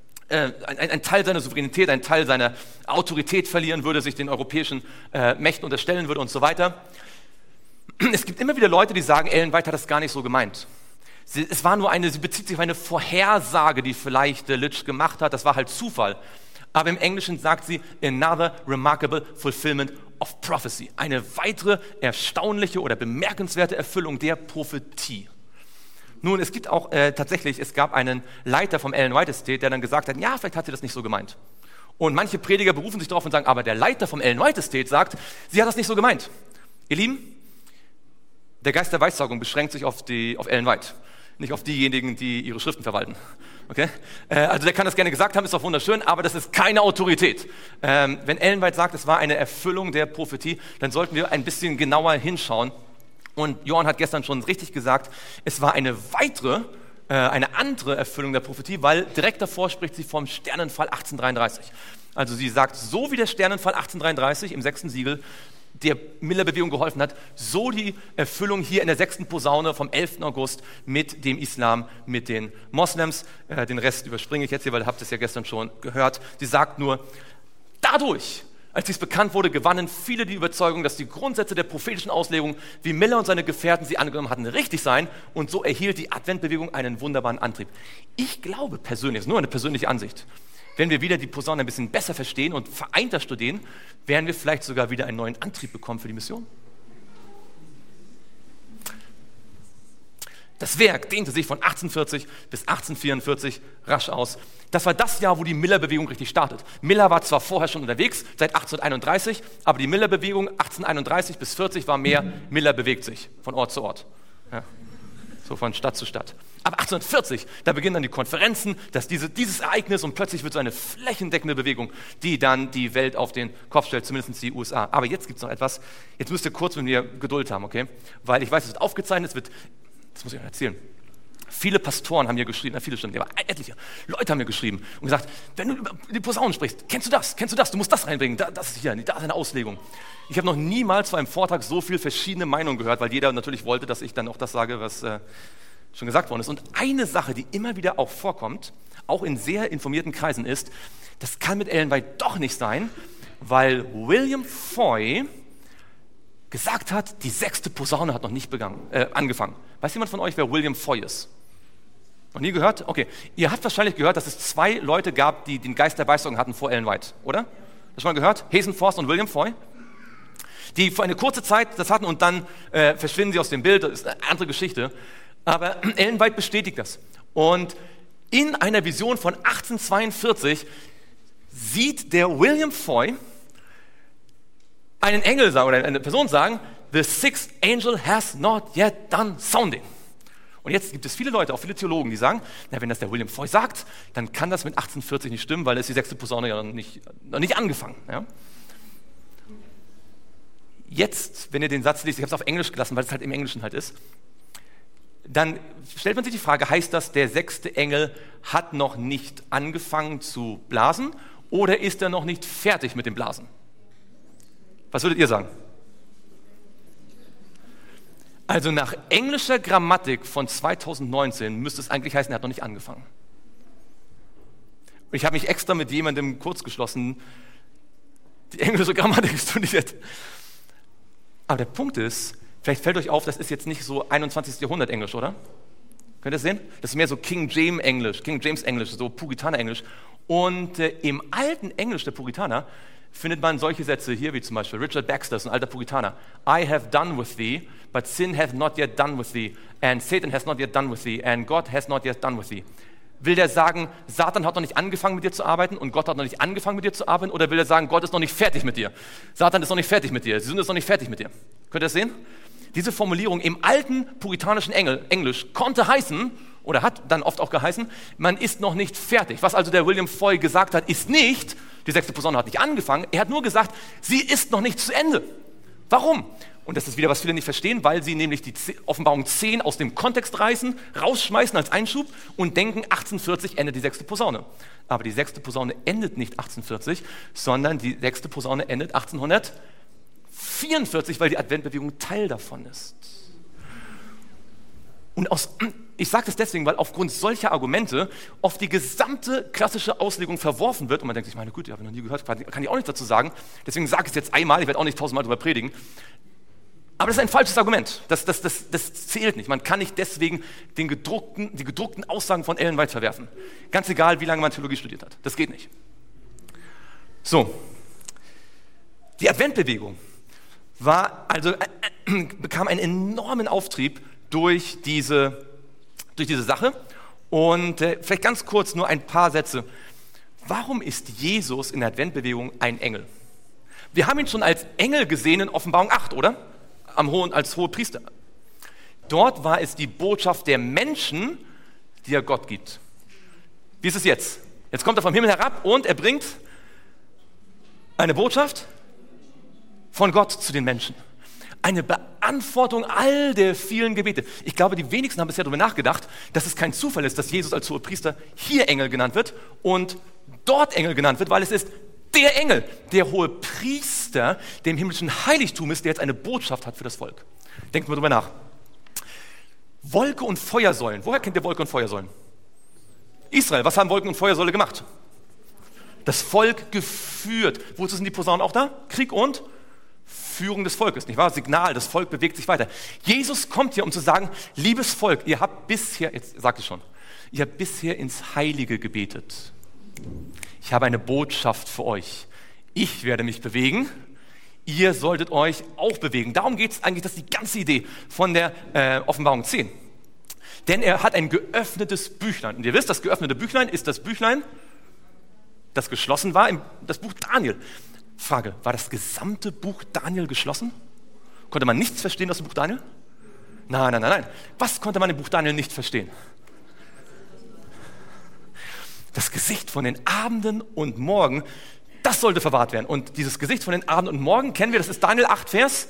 Teil seiner Souveränität, ein Teil seiner Autorität verlieren würde, sich den europäischen Mächten unterstellen würde und so weiter. Es gibt immer wieder Leute, die sagen, Ellen White hat das gar nicht so gemeint. Sie bezieht sich auf eine Vorhersage, die vielleicht Litsch gemacht hat. Das war halt Zufall. Aber im Englischen sagt sie, another remarkable fulfillment of prophecy. Eine weitere erstaunliche oder bemerkenswerte Erfüllung der Prophetie. Nun, es gibt auch es gab einen Leiter vom Ellen White Estate, der dann gesagt hat, ja, vielleicht hat sie das nicht so gemeint. Und manche Prediger berufen sich darauf und sagen, aber der Leiter vom Ellen White Estate sagt, sie hat das nicht so gemeint. Ihr Lieben, der Geist der Weissagung beschränkt sich auf Ellen White. Nicht auf diejenigen, die ihre Schriften verwalten. Okay? Also der kann das gerne gesagt haben, ist auch wunderschön, aber das ist keine Autorität. Wenn Ellen White sagt, es war eine Erfüllung der Prophetie, dann sollten wir ein bisschen genauer hinschauen. Und Johann hat gestern schon richtig gesagt, es war eine andere Erfüllung der Prophetie, weil direkt davor spricht sie vom Sternenfall 1833. Also sie sagt, so wie der Sternenfall 1833 im 6. Siegel der Miller-Bewegung geholfen hat, so die Erfüllung hier in der 6. Posaune vom 11. August mit dem Islam, mit den Moslems. Den Rest überspringe ich jetzt hier, weil ihr habt es ja gestern schon gehört. Sie sagt nur, dadurch Als dies bekannt wurde, gewannen viele die Überzeugung, dass die Grundsätze der prophetischen Auslegung, wie Miller und seine Gefährten sie angenommen hatten, richtig seien, und so erhielt die Adventbewegung einen wunderbaren Antrieb. Ich glaube persönlich, das ist nur eine persönliche Ansicht, wenn wir wieder die Posaune ein bisschen besser verstehen und vereinter studieren, werden wir vielleicht sogar wieder einen neuen Antrieb bekommen für die Mission. Das Werk dehnte sich von 1840 bis 1844 rasch aus. Das war das Jahr, wo die Miller-Bewegung richtig startet. Miller war zwar vorher schon unterwegs, seit 1831, aber die Miller-Bewegung 1831 bis 40 war mehr, Miller bewegt sich von Ort zu Ort. Ja, so von Stadt zu Stadt. Ab 1840, da beginnen dann die Konferenzen, dass dieses Ereignis und plötzlich wird so eine flächendeckende Bewegung, die dann die Welt auf den Kopf stellt, zumindest die USA. Aber jetzt gibt es noch etwas, jetzt müsst ihr kurz mit mir Geduld haben, okay? Weil ich weiß, es wird aufgezeichnet, das muss ich euch erzählen. Viele Pastoren haben mir geschrieben, viele stimmt, aber etliche Leute haben mir geschrieben und gesagt, wenn du über die Posaunen sprichst, kennst du das, du musst das reinbringen, das ist hier, da ist eine Auslegung. Ich habe noch niemals vor einem Vortrag so viele verschiedene Meinungen gehört, weil jeder natürlich wollte, dass ich dann auch das sage, was schon gesagt worden ist. Und eine Sache, die immer wieder auch vorkommt, auch in sehr informierten Kreisen ist, das kann mit Ellen White doch nicht sein, weil William Foy gesagt hat, die 6. Posaune hat noch nicht angefangen. Weiß jemand von euch, wer William Foy ist? Noch nie gehört? Okay. Ihr habt wahrscheinlich gehört, dass es 2 Leute gab, die den Geist der Weissagung hatten vor Ellen White, oder? Das schon mal gehört? Hazen Forst und William Foy? Die für eine kurze Zeit das hatten und dann verschwinden sie aus dem Bild. Das ist eine andere Geschichte. Aber Ellen White bestätigt das. Und in einer Vision von 1842 sieht der William Foy einen Engel sagen oder eine Person sagen, the 6th angel has not yet done sounding. Und jetzt gibt es viele Leute, auch viele Theologen, die sagen, na, wenn das der William Foy sagt, dann kann das mit 1840 nicht stimmen, weil es die 6. Posaune ja noch nicht angefangen. Ja? Jetzt, wenn ihr den Satz liest, ich habe es auf Englisch gelassen, weil es halt im Englischen halt ist, dann stellt man sich die Frage, heißt das, der 6. Engel hat noch nicht angefangen zu blasen oder ist er noch nicht fertig mit dem Blasen? Was würdet ihr sagen? Also nach englischer Grammatik von 2019 müsste es eigentlich heißen, er hat noch nicht angefangen. Und ich habe mich extra mit jemandem kurz geschlossen, die englische Grammatik studiert. Aber der Punkt ist, vielleicht fällt euch auf, das ist jetzt nicht so 21. Jahrhundert Englisch, oder? Könnt ihr das sehen? Das ist mehr so King James Englisch, so Puritaner Englisch. Und im alten Englisch der Puritaner findet man solche Sätze hier, wie zum Beispiel Richard Baxter, ist ein alter Puritaner. I have done with thee, but sin hath not yet done with thee, and Satan has not yet done with thee, and God has not yet done with thee. Will der sagen, Satan hat noch nicht angefangen mit dir zu arbeiten und Gott hat noch nicht angefangen mit dir zu arbeiten? Oder will er sagen, Gott ist noch nicht fertig mit dir? Satan ist noch nicht fertig mit dir, die Sünde ist noch nicht fertig mit dir. Könnt ihr das sehen? Diese Formulierung im alten puritanischen Englisch konnte heißen, oder hat dann oft auch geheißen, man ist noch nicht fertig. Was also der William Foy gesagt hat, ist nicht, die 6. Posaune hat nicht angefangen, er hat nur gesagt, sie ist noch nicht zu Ende. Warum? Und das ist wieder, was viele nicht verstehen, weil sie nämlich die Offenbarung 10 aus dem Kontext reißen, rausschmeißen als Einschub und denken, 1840 endet die 6. Posaune. Aber die 6. Posaune endet nicht 1840, sondern die 6. Posaune endet 1844, weil die Adventbewegung Teil davon ist. Und ich sage das deswegen, weil aufgrund solcher Argumente oft die gesamte klassische Auslegung verworfen wird und man denkt sich, meine Güte, ich habe noch nie gehört, kann ich auch nichts dazu sagen. Deswegen sage ich es jetzt einmal, ich werde auch nicht 1000-mal darüber predigen. Aber das ist ein falsches Argument. Das zählt nicht. Man kann nicht deswegen die gedruckten Aussagen von Ellen White verwerfen. Ganz egal, wie lange man Theologie studiert hat. Das geht nicht. So, die Adventbewegung bekam einen enormen Auftrieb durch diese Sache. Und vielleicht ganz kurz nur ein paar Sätze. Warum ist Jesus in der Adventbewegung ein Engel? Wir haben ihn schon als Engel gesehen in Offenbarung 8, oder? Als Hohepriester. Dort war es die Botschaft der Menschen, die er Gott gibt. Wie ist es jetzt? Jetzt kommt er vom Himmel herab und er bringt eine Botschaft von Gott zu den Menschen. Eine Beantwortung all der vielen Gebete. Ich glaube, die wenigsten haben bisher darüber nachgedacht, dass es kein Zufall ist, dass Jesus als Hohepriester hier Engel genannt wird und dort Engel genannt wird, weil es ist der Engel, der Hohepriester, der im himmlischen Heiligtum ist, der jetzt eine Botschaft hat für das Volk. Denkt mal drüber nach. Wolke und Feuersäulen. Woher kennt ihr Wolke und Feuersäulen? Israel. Was haben Wolken und Feuersäule gemacht? Das Volk geführt. Wozu sind die Posaunen auch da? Krieg und Führung des Volkes, nicht wahr? Signal, das Volk bewegt sich weiter. Jesus kommt hier, um zu sagen, liebes Volk, ihr habt bisher, jetzt sagt es schon, ihr habt bisher ins Heilige gebetet. Ich habe eine Botschaft für euch. Ich werde mich bewegen. Ihr solltet euch auch bewegen. Darum geht es eigentlich, das ist die ganze Idee von der Offenbarung 10. Denn er hat ein geöffnetes Büchlein. Und ihr wisst, das geöffnete Büchlein ist das Büchlein, das geschlossen war, das Buch Daniel. Frage, war das gesamte Buch Daniel geschlossen? Konnte man nichts verstehen aus dem Buch Daniel? Nein. Was konnte man im Buch Daniel nicht verstehen? Das Gesicht von den Abenden und Morgen, das sollte verwahrt werden. Und dieses Gesicht von den Abenden und Morgen kennen wir, das ist Daniel 8, Vers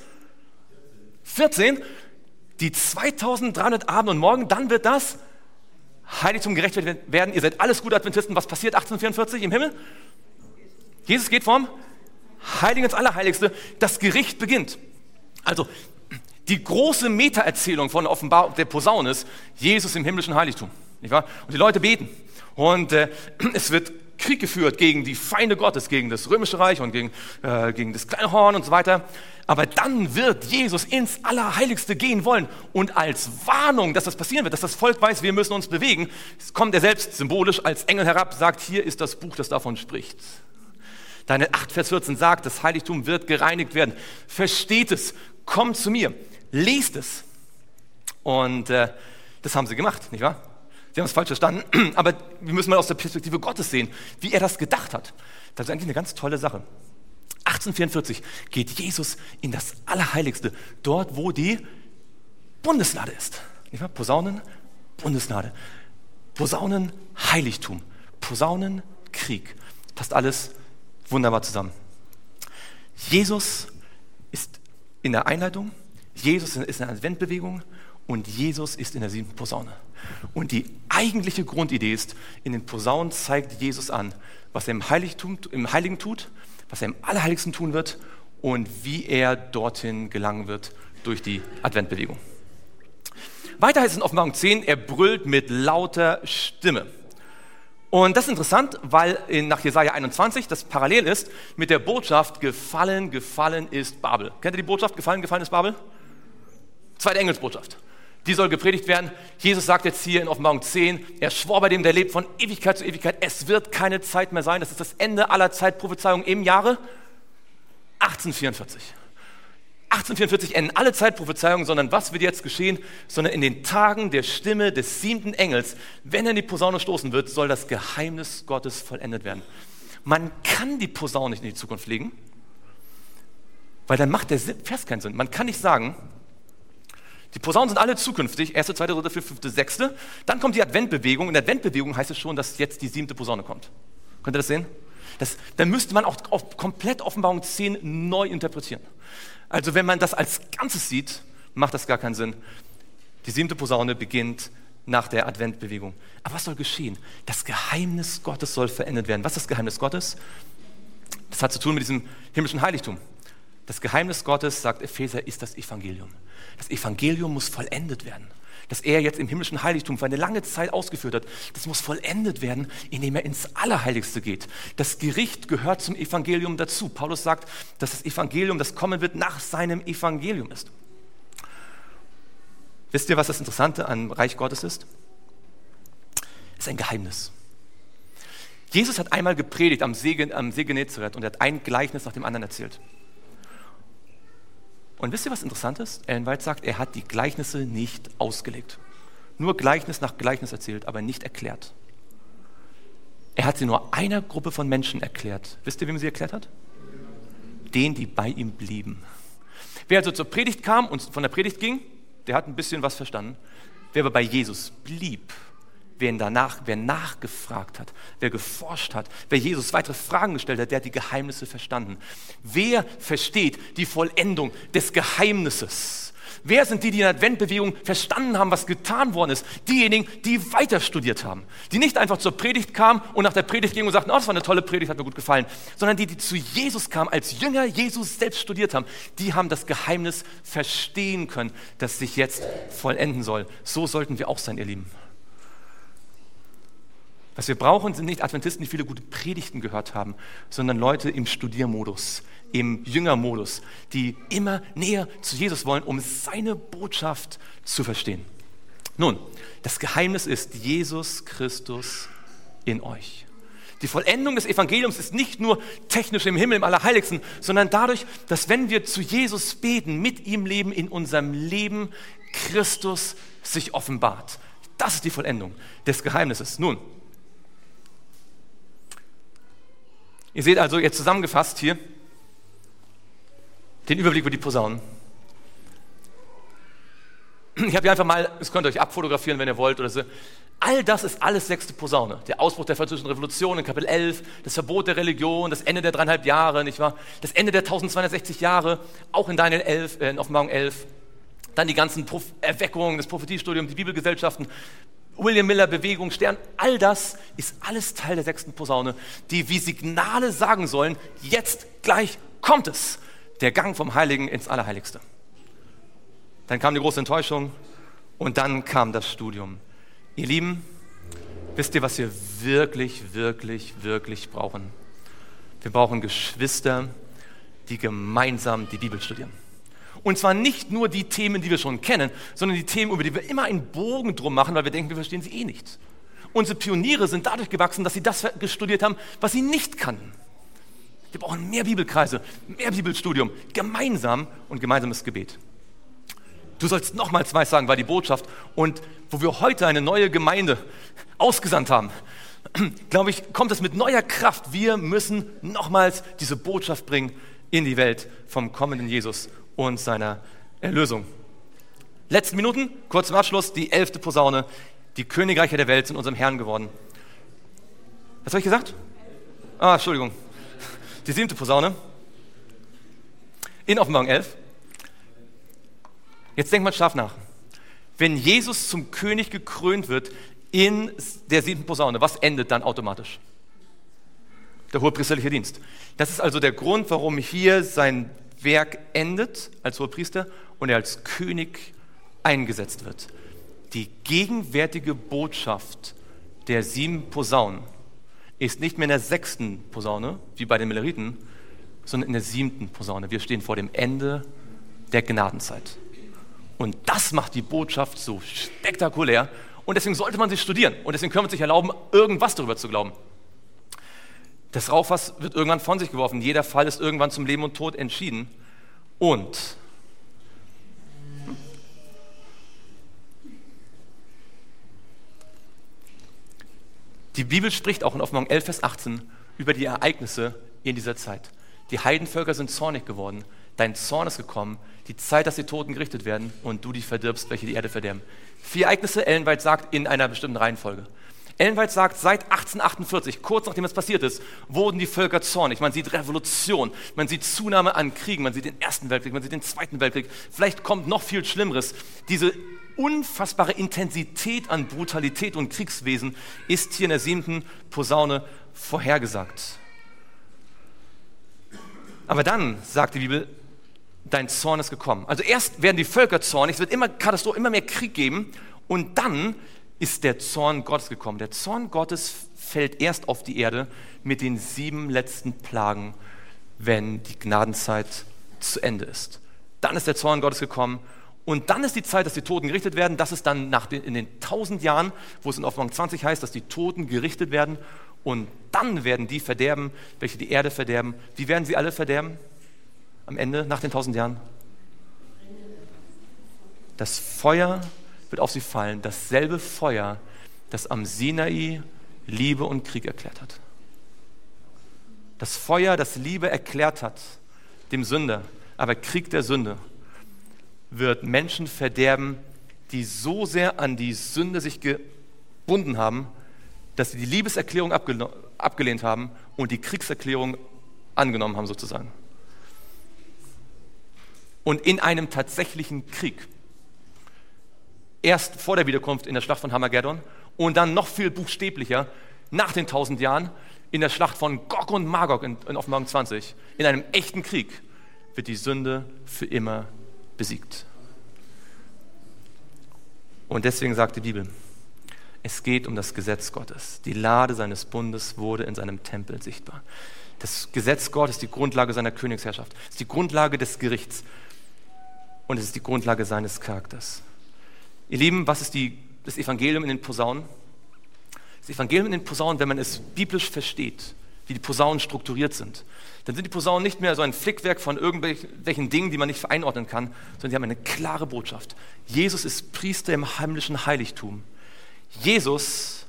14. Die 2300 Abende und Morgen, dann wird das Heiligtum gerechtfertigt werden. Ihr seid alles gute Adventisten. Was passiert 1844 im Himmel? Jesus geht vom Heiligen ins Allerheiligste. Das Gericht beginnt. Also die große Meta-Erzählung von der Offenbarung der Posaune ist Jesus im himmlischen Heiligtum. Nicht wahr? Und die Leute beten. Und es wird Krieg geführt gegen die Feinde Gottes, gegen das Römische Reich und gegen das kleine Horn und so weiter. Aber dann wird Jesus ins Allerheiligste gehen wollen. Und als Warnung, dass das passieren wird, dass das Volk weiß, wir müssen uns bewegen, kommt er selbst symbolisch als Engel herab, sagt, hier ist das Buch, das davon spricht. Daniel 8, Vers 14 sagt, das Heiligtum wird gereinigt werden. Versteht es, kommt zu mir, lest es. Und das haben sie gemacht, nicht wahr? Sie haben es falsch verstanden, aber wir müssen mal aus der Perspektive Gottes sehen, wie er das gedacht hat. Das ist eigentlich eine ganz tolle Sache. 1844 geht Jesus in das Allerheiligste, dort wo die Bundeslade ist. Nicht wahr? Posaunen, Bundeslade. Posaunen, Heiligtum. Posaunen, Krieg. Passt alles wunderbar zusammen. Jesus ist in der Einleitung, Jesus ist in der Adventbewegung und Jesus ist in der 7. Posaune. Und die eigentliche Grundidee ist, in den Posaunen zeigt Jesus an, was er im Heiligen tut, was er im Allerheiligsten tun wird und wie er dorthin gelangen wird durch die Adventbewegung. Weiter heißt es in Offenbarung 10, er brüllt mit lauter Stimme. Und das ist interessant, weil nach Jesaja 21 das parallel ist mit der Botschaft, gefallen ist Babel. Kennt ihr die Botschaft, gefallen ist Babel? Zweite Engelsbotschaft. Die soll gepredigt werden. Jesus sagt jetzt hier in Offenbarung 10, er schwor bei dem, der lebt von Ewigkeit zu Ewigkeit, es wird keine Zeit mehr sein. Das ist das Ende aller Zeitprophezeiungen im Jahre 1844. 1844 enden alle Zeitprophezeiungen, sondern was wird jetzt geschehen? Sondern in den Tagen der Stimme des 7. Engels, wenn er in die Posaune stoßen wird, soll das Geheimnis Gottes vollendet werden. Man kann die Posaune nicht in die Zukunft legen, weil dann macht der Vers keinen Sinn. Man kann nicht sagen, die Posaunen sind alle zukünftig, 1., 2., 3., 4., 5., 6. Dann kommt die Adventbewegung. In der Adventbewegung heißt es schon, dass jetzt die 7. Posaune kommt. Könnt ihr das sehen? Dann müsste man auch komplett Offenbarung 10 neu interpretieren. Also wenn man das als Ganzes sieht, macht das gar keinen Sinn. Die 7. Posaune beginnt nach der Adventbewegung. Aber was soll geschehen? Das Geheimnis Gottes soll verendet werden. Was ist das Geheimnis Gottes? Das hat zu tun mit diesem himmlischen Heiligtum. Das Geheimnis Gottes, sagt Epheser, ist das Evangelium. Das Evangelium muss vollendet werden. Das er jetzt im himmlischen Heiligtum für eine lange Zeit ausgeführt hat, das muss vollendet werden, indem er ins Allerheiligste geht. Das Gericht gehört zum Evangelium dazu. Paulus sagt, dass das Evangelium, das kommen wird, nach seinem Evangelium ist. Wisst ihr, was das Interessante am Reich Gottes ist? Es ist ein Geheimnis. Jesus hat einmal gepredigt am See Genezareth und er hat ein Gleichnis nach dem anderen erzählt. Und wisst ihr, was interessant ist? Ellen White sagt, er hat die Gleichnisse nicht ausgelegt. Nur Gleichnis nach Gleichnis erzählt, aber nicht erklärt. Er hat sie nur einer Gruppe von Menschen erklärt. Wisst ihr, wem er sie erklärt hat? Denen, die bei ihm blieben. Wer also zur Predigt kam und von der Predigt ging, der hat ein bisschen was verstanden. Wer aber bei Jesus blieb, wer nachgefragt hat, wer geforscht hat, wer Jesus weitere Fragen gestellt hat, der hat die Geheimnisse verstanden. Wer versteht die Vollendung des Geheimnisses? Wer sind die in der Adventbewegung verstanden haben, was getan worden ist? Diejenigen, die weiter studiert haben. Die nicht einfach zur Predigt kamen und nach der Predigt gingen und sagten, oh, das war eine tolle Predigt, hat mir gut gefallen. Sondern die zu Jesus kamen, als Jünger Jesus selbst studiert haben. Die haben das Geheimnis verstehen können, das sich jetzt vollenden soll. So sollten wir auch sein, ihr Lieben. Was wir brauchen, sind nicht Adventisten, die viele gute Predigten gehört haben, sondern Leute im Studiermodus, im Jüngermodus, die immer näher zu Jesus wollen, um seine Botschaft zu verstehen. Nun, das Geheimnis ist Jesus Christus in euch. Die Vollendung des Evangeliums ist nicht nur technisch im Himmel, im Allerheiligsten, sondern dadurch, dass wenn wir zu Jesus beten, mit ihm leben, in unserem Leben Christus sich offenbart. Das ist die Vollendung des Geheimnisses. Nun, ihr seht also jetzt zusammengefasst hier den Überblick über die Posaunen. Ich habe hier einfach mal, das könnt ihr euch abfotografieren, wenn ihr wollt oder so. All das ist alles 6. Posaune. Der Ausbruch der Französischen Revolution in Kapitel 11, das Verbot der Religion, das Ende der 3,5 Jahre, nicht wahr? Das Ende der 1260 Jahre, auch in Daniel 11, in Offenbarung 11. Dann die ganzen Erweckungen, das Prophetiestudium, die Bibelgesellschaften, William Miller, Bewegung, Stern, all das ist alles Teil der 6. Posaune, die wie Signale sagen sollen, jetzt gleich kommt es, der Gang vom Heiligen ins Allerheiligste. Dann kam die große Enttäuschung und dann kam das Studium. Ihr Lieben, wisst ihr, was wir wirklich, wirklich, wirklich brauchen? Wir brauchen Geschwister, die gemeinsam die Bibel studieren. Und zwar nicht nur die Themen, die wir schon kennen, sondern die Themen, über die wir immer einen Bogen drum machen, weil wir denken, wir verstehen sie eh nicht. Unsere Pioniere sind dadurch gewachsen, dass sie das studiert haben, was sie nicht kannten. Wir brauchen mehr Bibelkreise, mehr Bibelstudium, gemeinsam und gemeinsames Gebet. Du sollst nochmals weiß sagen, war die Botschaft. Und wo wir heute eine neue Gemeinde ausgesandt haben, glaube ich, kommt es mit neuer Kraft. Wir müssen nochmals diese Botschaft bringen in die Welt vom kommenden Jesus und seiner Erlösung. Letzten Minuten, kurz zum Abschluss, die 11. Posaune. Die Königreiche der Welt sind unserem Herrn geworden. Was habe ich gesagt? Entschuldigung. Die 7. Posaune. In Offenbarung 11. Jetzt denkt mal scharf nach. Wenn Jesus zum König gekrönt wird in der 7. Posaune, was endet dann automatisch? Der hohepriesterliche Dienst. Das ist also der Grund, warum hier sein Werk endet als Hohepriester und er als König eingesetzt wird. Die gegenwärtige Botschaft der 7 Posaunen ist nicht mehr in der 6. Posaune, wie bei den Milleriten, sondern in der 7. Posaune. Wir stehen vor dem Ende der Gnadenzeit. Und das macht die Botschaft so spektakulär und deswegen sollte man sie studieren und deswegen können wir uns nicht erlauben, irgendwas darüber zu glauben. Das Rauchfass wird irgendwann von sich geworfen, jeder Fall ist irgendwann zum Leben und Tod entschieden und die Bibel spricht auch in Offenbarung 11, Vers 18 über die Ereignisse in dieser Zeit. Die Heidenvölker sind zornig geworden. Dein Zorn ist gekommen, die Zeit, dass die Toten gerichtet werden und du die verdirbst, welche die Erde verderben. 4 Ereignisse, Ellen White sagt, in einer bestimmten Reihenfolge. Ellen White sagt, seit 1848, kurz nachdem es passiert ist, wurden die Völker zornig. Man sieht Revolution, man sieht Zunahme an Kriegen, man sieht den Ersten Weltkrieg, man sieht den Zweiten Weltkrieg. Vielleicht kommt noch viel Schlimmeres. Diese unfassbare Intensität an Brutalität und Kriegswesen ist hier in der 7. Posaune vorhergesagt. Aber dann, sagt die Bibel, dein Zorn ist gekommen. Also erst werden die Völker zornig, es wird immer Katastrophe, immer mehr Krieg geben und dann ist der Zorn Gottes gekommen. Der Zorn Gottes fällt erst auf die Erde mit den 7 letzten Plagen, wenn die Gnadenzeit zu Ende ist. Dann ist der Zorn Gottes gekommen und dann ist die Zeit, dass die Toten gerichtet werden. Das ist dann in den 1000 Jahren, wo es in Offenbarung 20 heißt, dass die Toten gerichtet werden und dann werden die verderben, welche die Erde verderben. Wie werden sie alle verderben? Am Ende, nach den 1000 Jahren? Das Feuer wird auf sie fallen, dasselbe Feuer, das am Sinai Liebe und Krieg erklärt hat. Das Feuer, das Liebe erklärt hat, dem Sünder, aber Krieg der Sünde, wird Menschen verderben, die so sehr an die Sünde sich gebunden haben, dass sie die Liebeserklärung abgelehnt haben und die Kriegserklärung angenommen haben sozusagen. Und in einem tatsächlichen Krieg, erst vor der Wiederkunft in der Schlacht von Armageddon und dann noch viel buchstäblicher nach den 1000 Jahren in der Schlacht von Gog und Magog in Offenbarung 20, in einem echten Krieg, wird die Sünde für immer besiegt. Und deswegen sagt die Bibel, Es geht um das Gesetz Gottes. Die Lade seines Bundes wurde in seinem Tempel sichtbar. Das Gesetz Gottes ist die Grundlage seiner Königsherrschaft. Es ist die Grundlage des Gerichts. Und es ist die Grundlage seines Charakters. Ihr Lieben, was ist das Evangelium in den Posaunen? Das Evangelium in den Posaunen, wenn man es biblisch versteht, wie die Posaunen strukturiert sind, dann sind die Posaunen nicht mehr so ein Flickwerk von irgendwelchen Dingen, die man nicht einordnen kann, sondern sie haben eine klare Botschaft. Jesus ist Priester im himmlischen Heiligtum. Jesus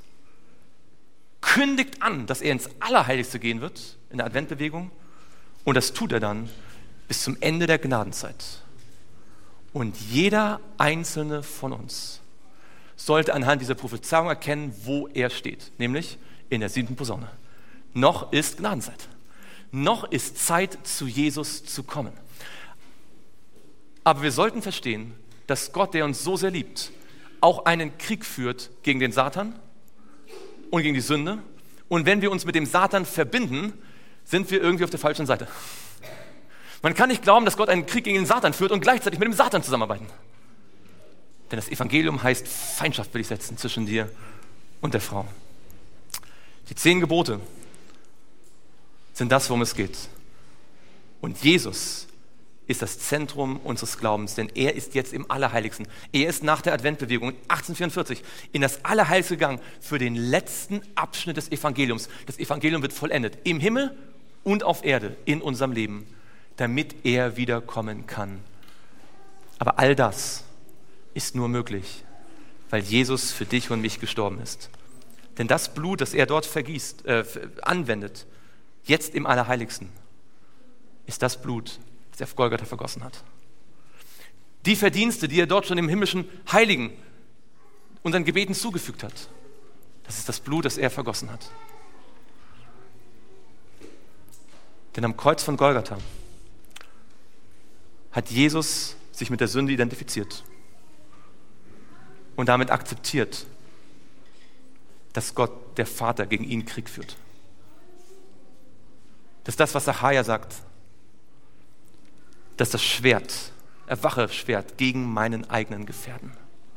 kündigt an, dass er ins Allerheiligste gehen wird, in der Adventbewegung, und das tut er dann bis zum Ende der Gnadenzeit. Und jeder einzelne von uns sollte anhand dieser Prophezeiung erkennen, wo er steht, nämlich in der 7. Posaune. Noch ist Gnadenzeit. Noch ist Zeit, zu Jesus zu kommen. Aber wir sollten verstehen, dass Gott, der uns so sehr liebt, auch einen Krieg führt gegen den Satan und gegen die Sünde. Und wenn wir uns mit dem Satan verbinden, sind wir irgendwie auf der falschen Seite. Man kann nicht glauben, dass Gott einen Krieg gegen den Satan führt und gleichzeitig mit dem Satan zusammenarbeiten. Denn das Evangelium heißt, Feindschaft will ich setzen zwischen dir und der Frau. Die 10 Gebote sind das, worum es geht. Und Jesus ist das Zentrum unseres Glaubens, denn er ist jetzt im Allerheiligsten. Er ist nach der Adventbewegung 1844 in das Allerheiligste gegangen für den letzten Abschnitt des Evangeliums. Das Evangelium wird vollendet im Himmel und auf Erde in unserem Leben, damit er wiederkommen kann. Aber all das ist nur möglich, weil Jesus für dich und mich gestorben ist. Denn das Blut, das er dort anwendet, jetzt im Allerheiligsten, ist das Blut, das er auf Golgatha vergossen hat. Die Verdienste, die er dort schon im himmlischen Heiligen unseren Gebeten zugefügt hat, das ist das Blut, das er vergossen hat. Denn am Kreuz von Golgatha hat Jesus sich mit der Sünde identifiziert und damit akzeptiert, dass Gott, der Vater, gegen ihn Krieg führt. Das ist das, was Sacharja sagt, dass das Schwert, erwache Schwert gegen meinen eigenen Gefährten.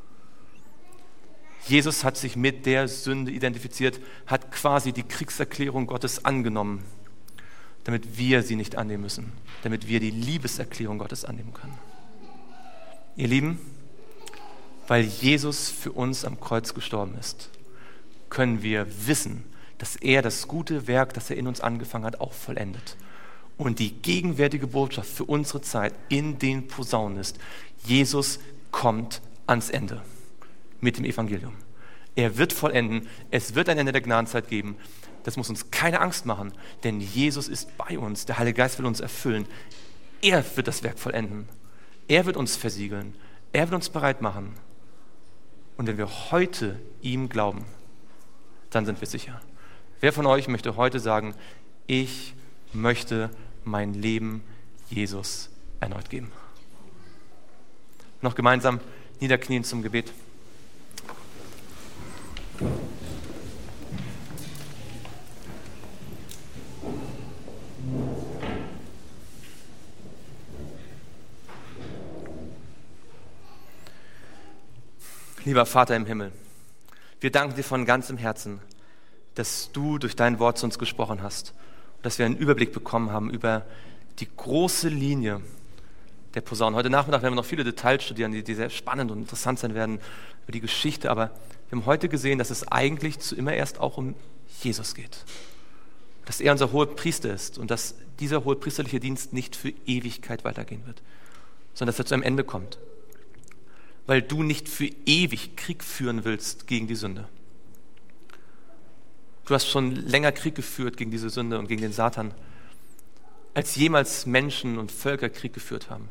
Jesus hat sich mit der Sünde identifiziert, hat quasi die Kriegserklärung Gottes angenommen, damit wir sie nicht annehmen müssen, damit wir die Liebeserklärung Gottes annehmen können. Ihr Lieben, weil Jesus für uns am Kreuz gestorben ist, können wir wissen, dass er das gute Werk, das er in uns angefangen hat, auch vollendet. Und die gegenwärtige Botschaft für unsere Zeit in den Posaunen ist, Jesus kommt ans Ende mit dem Evangelium. Er wird vollenden, es wird ein Ende der Gnadenzeit geben. Das muss uns keine Angst machen, denn Jesus ist bei uns, der Heilige Geist will uns erfüllen. Er wird das Werk vollenden. Er wird uns versiegeln. Er wird uns bereit machen. Und wenn wir heute ihm glauben, dann sind wir sicher. Wer von euch möchte heute sagen, ich möchte mein Leben Jesus erneut geben? Noch gemeinsam niederknien zum Gebet. Lieber Vater im Himmel, wir danken dir von ganzem Herzen, dass du durch dein Wort zu uns gesprochen hast und dass wir einen Überblick bekommen haben über die große Linie der Posaunen. Heute Nachmittag werden wir noch viele Details studieren, die sehr spannend und interessant sein werden über die Geschichte, aber wir haben heute gesehen, dass es eigentlich zuallererst auch um Jesus geht. Dass er unser hoher Priester ist und dass dieser hohe priesterliche Dienst nicht für Ewigkeit weitergehen wird, sondern dass er zu einem Ende kommt. Weil du nicht für ewig Krieg führen willst gegen die Sünde. Du hast schon länger Krieg geführt gegen diese Sünde und gegen den Satan, als jemals Menschen und Völker Krieg geführt haben.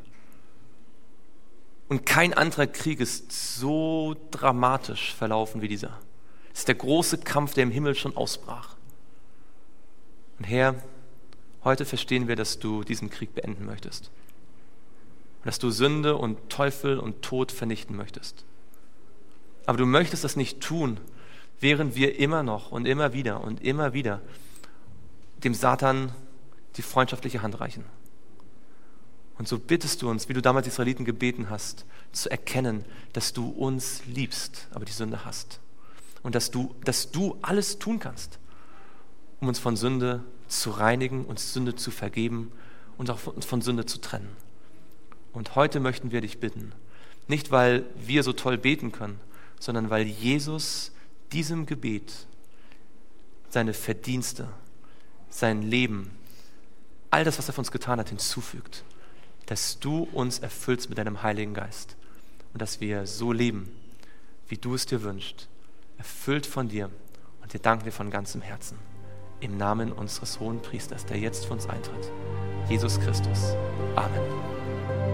Und kein anderer Krieg ist so dramatisch verlaufen wie dieser. Es ist der große Kampf, der im Himmel schon ausbrach. Und Herr, heute verstehen wir, dass du diesen Krieg beenden möchtest. Und dass du Sünde und Teufel und Tod vernichten möchtest. Aber du möchtest das nicht tun, während wir immer noch und immer wieder dem Satan die freundschaftliche Hand reichen. Und so bittest du uns, wie du damals die Israeliten gebeten hast, zu erkennen, dass du uns liebst, aber die Sünde hast. und dass du alles tun kannst, um uns von Sünde zu reinigen, uns Sünde zu vergeben und auch uns von Sünde zu trennen. Und heute möchten wir dich bitten, nicht weil wir so toll beten können, sondern weil Jesus diesem Gebet seine Verdienste, sein Leben, all das, was er für uns getan hat, hinzufügt, dass du uns erfüllst mit deinem Heiligen Geist und dass wir so leben, wie du es dir wünschst, erfüllt von dir, und wir danken dir von ganzem Herzen. Im Namen unseres Hohen Priesters, der jetzt für uns eintritt, Jesus Christus. Amen.